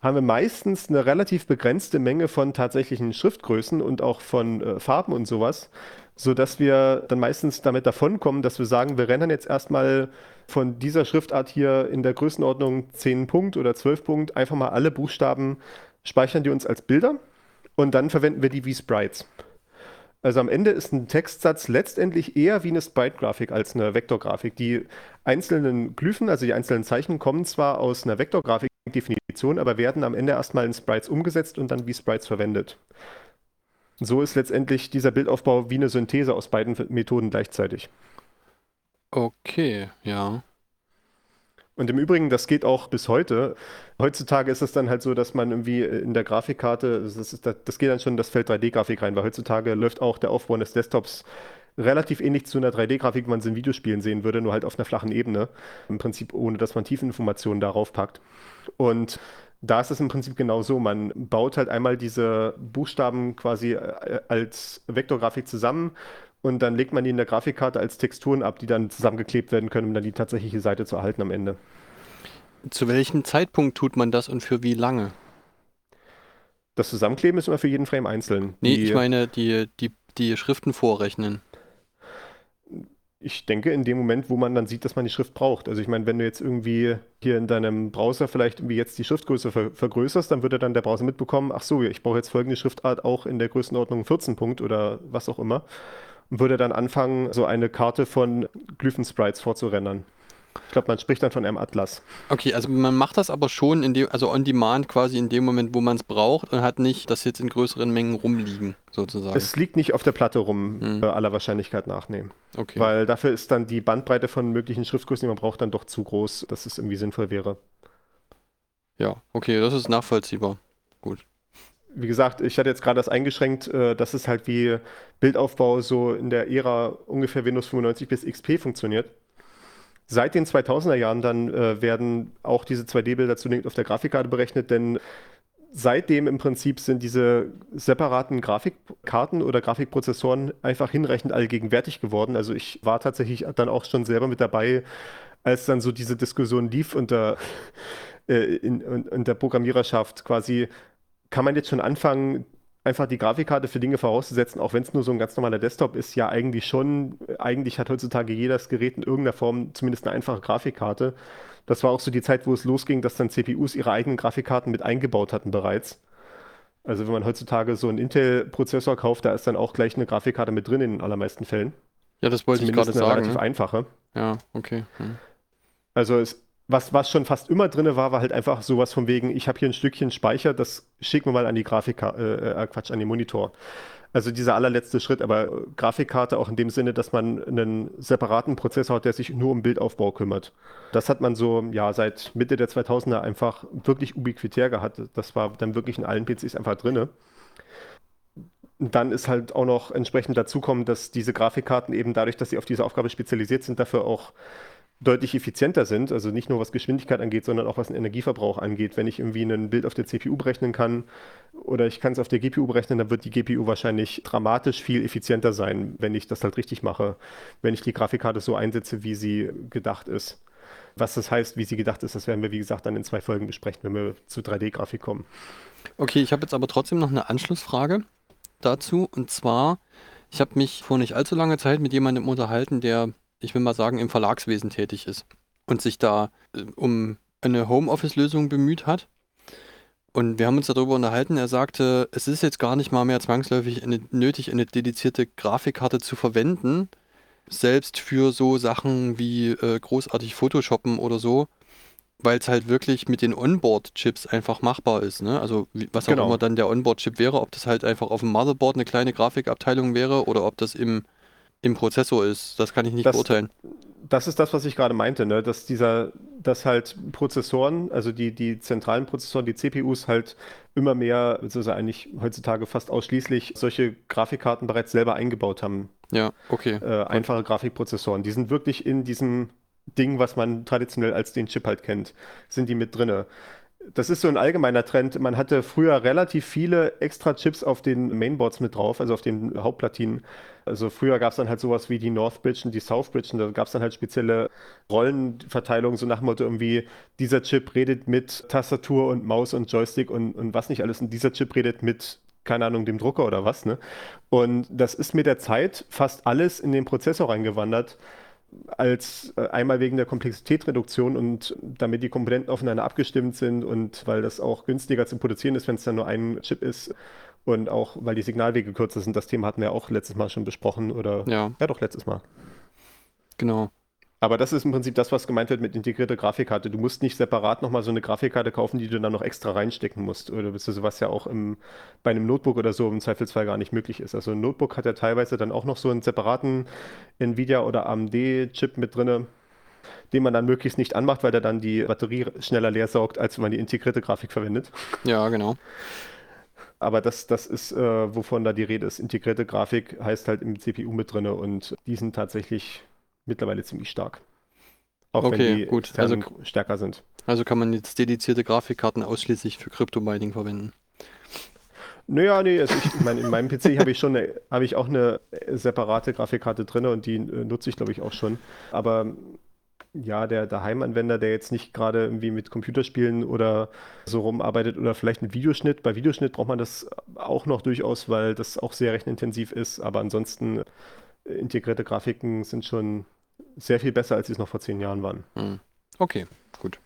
haben wir meistens eine relativ begrenzte Menge von tatsächlichen Schriftgrößen und auch von Farben und sowas, sodass wir dann meistens damit davonkommen, dass wir sagen, wir rendern jetzt erstmal von dieser Schriftart hier in der Größenordnung 10 Punkt oder 12 Punkt einfach mal alle Buchstaben, speichern die uns als Bilder und dann verwenden wir die wie Sprites. Also am Ende ist ein Textsatz letztendlich eher wie eine Sprite-Grafik als eine Vektorgrafik. Die einzelnen Glyphen, also die einzelnen Zeichen, kommen zwar aus einer Vektorgrafik-Definition, aber werden am Ende erstmal in Sprites umgesetzt und dann wie Sprites verwendet. So ist letztendlich dieser Bildaufbau wie eine Synthese aus beiden Methoden gleichzeitig. Okay, ja. Und im Übrigen, das geht auch bis heute. Heutzutage ist es dann halt so, dass man irgendwie in der Grafikkarte, das geht dann schon in das Feld 3D-Grafik rein, weil heutzutage läuft auch der Aufbau des Desktops relativ ähnlich zu einer 3D-Grafik, wie man es in Videospielen sehen würde, nur halt auf einer flachen Ebene. Im Prinzip ohne, dass man Tiefinformationen darauf packt. Und da ist es im Prinzip genau so. Man baut halt einmal diese Buchstaben quasi als Vektorgrafik zusammen und dann legt man die in der Grafikkarte als Texturen ab, die dann zusammengeklebt werden können, um dann die tatsächliche Seite zu erhalten am Ende. Zu welchem Zeitpunkt tut man das und für wie lange? Das Zusammenkleben ist immer für jeden Frame einzeln. Nee, ich meine die Schriften vorrechnen. Ich denke, in dem Moment, wo man dann sieht, dass man die Schrift braucht. Also ich meine, wenn du jetzt irgendwie hier in deinem Browser vielleicht irgendwie jetzt die Schriftgröße vergrößerst, dann würde dann der Browser mitbekommen, ach so, ich brauche jetzt folgende Schriftart auch in der Größenordnung 14 Punkt oder was auch immer. Und würde dann anfangen, so eine Karte von Glyphen-Sprites vorzurendern. Ich glaube, man spricht dann von einem Atlas. Okay, also man macht das aber schon also on demand quasi in dem Moment, wo man es braucht und hat nicht das jetzt in größeren Mengen rumliegen, sozusagen. Es liegt nicht auf der Platte rum, aller Wahrscheinlichkeit nach, nee. Okay. Weil dafür ist dann die Bandbreite von möglichen Schriftgrößen, die man braucht, dann doch zu groß, dass es irgendwie sinnvoll wäre. Ja, okay, das ist nachvollziehbar. Gut. Wie gesagt, ich hatte jetzt gerade das eingeschränkt, dass es halt wie Bildaufbau so in der Ära ungefähr Windows 95 bis XP funktioniert. Seit den 2000er Jahren dann werden auch diese 2D-Bilder zunächst auf der Grafikkarte berechnet, denn seitdem im Prinzip sind diese separaten Grafikkarten oder Grafikprozessoren einfach hinreichend allgegenwärtig geworden. Also ich war tatsächlich dann auch schon selber mit dabei, als dann so diese Diskussion lief unter der Programmiererschaft quasi, kann man jetzt schon anfangen, einfach die Grafikkarte für Dinge vorauszusetzen, auch wenn es nur so ein ganz normaler Desktop ist, ja eigentlich schon. Eigentlich hat heutzutage jedes Gerät in irgendeiner Form zumindest eine einfache Grafikkarte. Das war auch so die Zeit, wo es losging, dass dann CPUs ihre eigenen Grafikkarten mit eingebaut hatten bereits. Also wenn man heutzutage so einen Intel-Prozessor kauft, da ist dann auch gleich eine Grafikkarte mit drin in den allermeisten Fällen. Ja, das wollte ich Zumindest gerade eine sagen. relativ Ne? einfache. Ja, okay. Also was schon fast immer drin war halt einfach sowas von wegen, ich habe hier ein Stückchen Speicher, das schicken wir mal an die an den Monitor. Also dieser allerletzte Schritt, aber Grafikkarte auch in dem Sinne, dass man einen separaten Prozessor hat, der sich nur um Bildaufbau kümmert. Das hat man so, ja, seit Mitte der 2000er einfach wirklich ubiquitär gehabt. Das war dann wirklich in allen PCs einfach drin. Dann ist halt auch noch entsprechend dazukommen, dass diese Grafikkarten eben dadurch, dass sie auf diese Aufgabe spezialisiert sind, dafür auch deutlich effizienter sind, also nicht nur was Geschwindigkeit angeht, sondern auch was den Energieverbrauch angeht. Wenn ich irgendwie ein Bild auf der CPU berechnen kann oder ich kann es auf der GPU berechnen, dann wird die GPU wahrscheinlich dramatisch viel effizienter sein, wenn ich das halt richtig mache, wenn ich die Grafikkarte so einsetze, wie sie gedacht ist. Was das heißt, wie sie gedacht ist, das werden wir, wie gesagt, dann in 2 Folgen besprechen, wenn wir zu 3D-Grafik kommen. Okay, ich habe jetzt aber trotzdem noch eine Anschlussfrage dazu. Und zwar, ich habe mich vor nicht allzu langer Zeit mit jemandem unterhalten, der, ich will mal sagen, im Verlagswesen tätig ist und sich da um eine Homeoffice-Lösung bemüht hat. Und wir haben uns darüber unterhalten. Er sagte, es ist jetzt gar nicht mal mehr zwangsläufig nötig, eine dedizierte Grafikkarte zu verwenden, selbst für so Sachen wie großartig Photoshoppen oder so, weil es halt wirklich mit den Onboard-Chips einfach machbar ist. Ne? Also was auch Genau. immer dann der Onboard-Chip wäre, ob das halt einfach auf dem Motherboard eine kleine Grafikabteilung wäre oder ob das im Prozessor ist, das kann ich nicht beurteilen. Das ist das, was ich gerade meinte, ne? Dass halt Prozessoren, also die zentralen Prozessoren, die CPUs halt immer mehr, also eigentlich heutzutage fast ausschließlich solche Grafikkarten bereits selber eingebaut haben. Ja, okay. Einfache Grafikprozessoren. Die sind wirklich in diesem Ding, was man traditionell als den Chip halt kennt, sind die mit drinne. Das ist so ein allgemeiner Trend. Man hatte früher relativ viele extra Chips auf den Mainboards mit drauf, also auf den Hauptplatinen. Also früher gab es dann halt sowas wie die North Bridge und die South Bridge und da gab es dann halt spezielle Rollenverteilungen, so nach dem Motto irgendwie, dieser Chip redet mit Tastatur und Maus und Joystick und was nicht alles und dieser Chip redet mit, keine Ahnung, dem Drucker oder was, ne? Und das ist mit der Zeit fast alles in den Prozessor reingewandert als einmal wegen der Komplexitätsreduktion und damit die Komponenten aufeinander abgestimmt sind und weil das auch günstiger zu produzieren ist, wenn es dann nur ein Chip ist und auch weil die Signalwege kürzer sind. Das Thema hatten wir auch letztes Mal schon besprochen oder Ja, ja doch letztes Mal. genau. Aber das ist im Prinzip das, was gemeint wird mit integrierter Grafikkarte. Du musst nicht separat nochmal so eine Grafikkarte kaufen, die du dann noch extra reinstecken musst. Oder beziehungsweise was ja auch bei einem Notebook oder so im Zweifelsfall gar nicht möglich ist. Also ein Notebook hat ja teilweise dann auch noch so einen separaten Nvidia oder AMD-Chip mit drinne, den man dann möglichst nicht anmacht, weil der dann die Batterie schneller leer saugt, als wenn man die integrierte Grafik verwendet. Ja, genau. Aber das ist, wovon da die Rede ist. Integrierte Grafik heißt halt im CPU mit drinne und die sind tatsächlich mittlerweile ziemlich stark. Auch wenn Okay, die gut. Also, externen stärker sind. also kann man jetzt dedizierte Grafikkarten ausschließlich für Crypto-Mining verwenden. Naja, nee, also ich meine, in meinem PC habe ich auch eine separate Grafikkarte drin und die nutze ich, glaube ich, auch schon. Aber ja, der Heimanwender, der jetzt nicht gerade irgendwie mit Computerspielen oder so rumarbeitet oder vielleicht mit Videoschnitt, bei Videoschnitt braucht man das auch noch durchaus, weil das auch sehr rechenintensiv ist. Aber ansonsten integrierte Grafiken sind schon sehr viel besser, als sie es noch vor 10 Jahren waren. Hm. Okay, gut.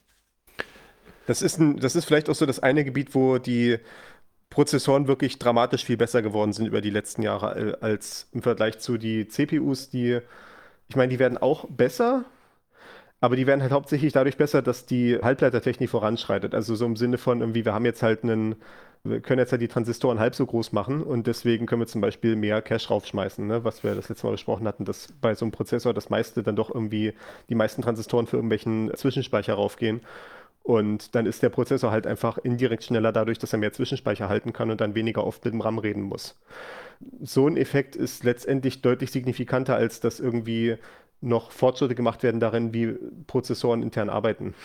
Das ist vielleicht auch so das eine Gebiet, wo die Prozessoren wirklich dramatisch viel besser geworden sind über die letzten Jahre als im Vergleich zu die CPUs, ich meine, die werden auch besser, aber die werden halt hauptsächlich dadurch besser, dass die Halbleitertechnik voranschreitet. Also so im Sinne von irgendwie, wir können jetzt halt die Transistoren halb so groß machen und deswegen können wir zum Beispiel mehr Cache raufschmeißen, ne? Was wir das letzte Mal besprochen hatten, dass bei so einem Prozessor das meiste dann doch irgendwie die meisten Transistoren für irgendwelchen Zwischenspeicher raufgehen. Und dann ist der Prozessor halt einfach indirekt schneller dadurch, dass er mehr Zwischenspeicher halten kann und dann weniger oft mit dem RAM reden muss. So ein Effekt ist letztendlich deutlich signifikanter, als dass irgendwie noch Fortschritte gemacht werden darin, wie Prozessoren intern arbeiten.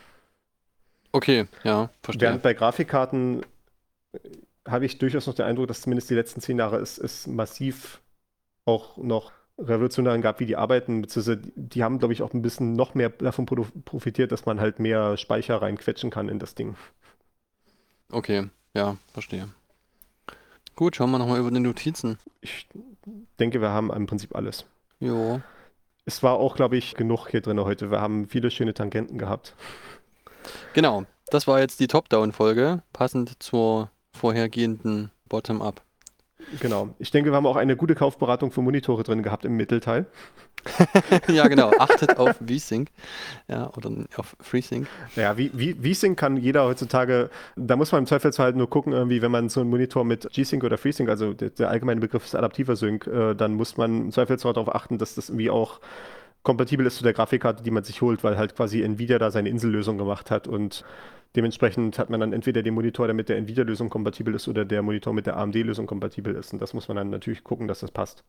Okay, ja, verstehe. Während bei Grafikkarten habe ich durchaus noch den Eindruck, dass zumindest die letzten 10 Jahre es massiv auch noch Revolutionären gab, wie die arbeiten, beziehungsweise die haben, glaube ich, auch ein bisschen noch mehr davon profitiert, dass man halt mehr Speicher reinquetschen kann in das Ding. Okay, ja, verstehe. Gut, schauen wir nochmal über die Notizen. Ich denke, wir haben im Prinzip alles. Jo, Es war auch, glaube ich, genug hier drin heute. Wir haben viele schöne Tangenten gehabt. genau. Das war jetzt die Top-Down-Folge, passend zur vorhergehenden Bottom-Up. Genau. Ich denke, wir haben auch eine gute Kaufberatung für Monitore drin gehabt im Mittelteil. Ja, genau. Achtet auf VSync. Ja, oder auf FreeSync. Ja, V-Sync kann jeder heutzutage, da muss man im Zweifelsfall halt nur gucken, irgendwie, wenn man so einen Monitor mit G-Sync oder FreeSync, also der allgemeine Begriff ist adaptiver Sync, dann muss man im Zweifelsfall darauf achten, dass das irgendwie auch kompatibel ist zu der Grafikkarte, die man sich holt, weil halt quasi Nvidia da seine Insellösung gemacht hat und dementsprechend hat man dann entweder den Monitor, der mit der Nvidia-Lösung kompatibel ist oder der Monitor mit der AMD-Lösung kompatibel ist und das muss man dann natürlich gucken, dass das passt.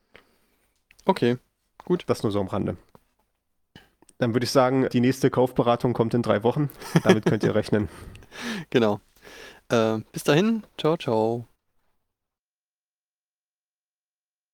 Okay, gut. Das nur so am Rande. Dann würde ich sagen, die nächste Kaufberatung kommt in 3 Wochen. Damit könnt ihr rechnen. Genau. Bis dahin. Ciao, ciao.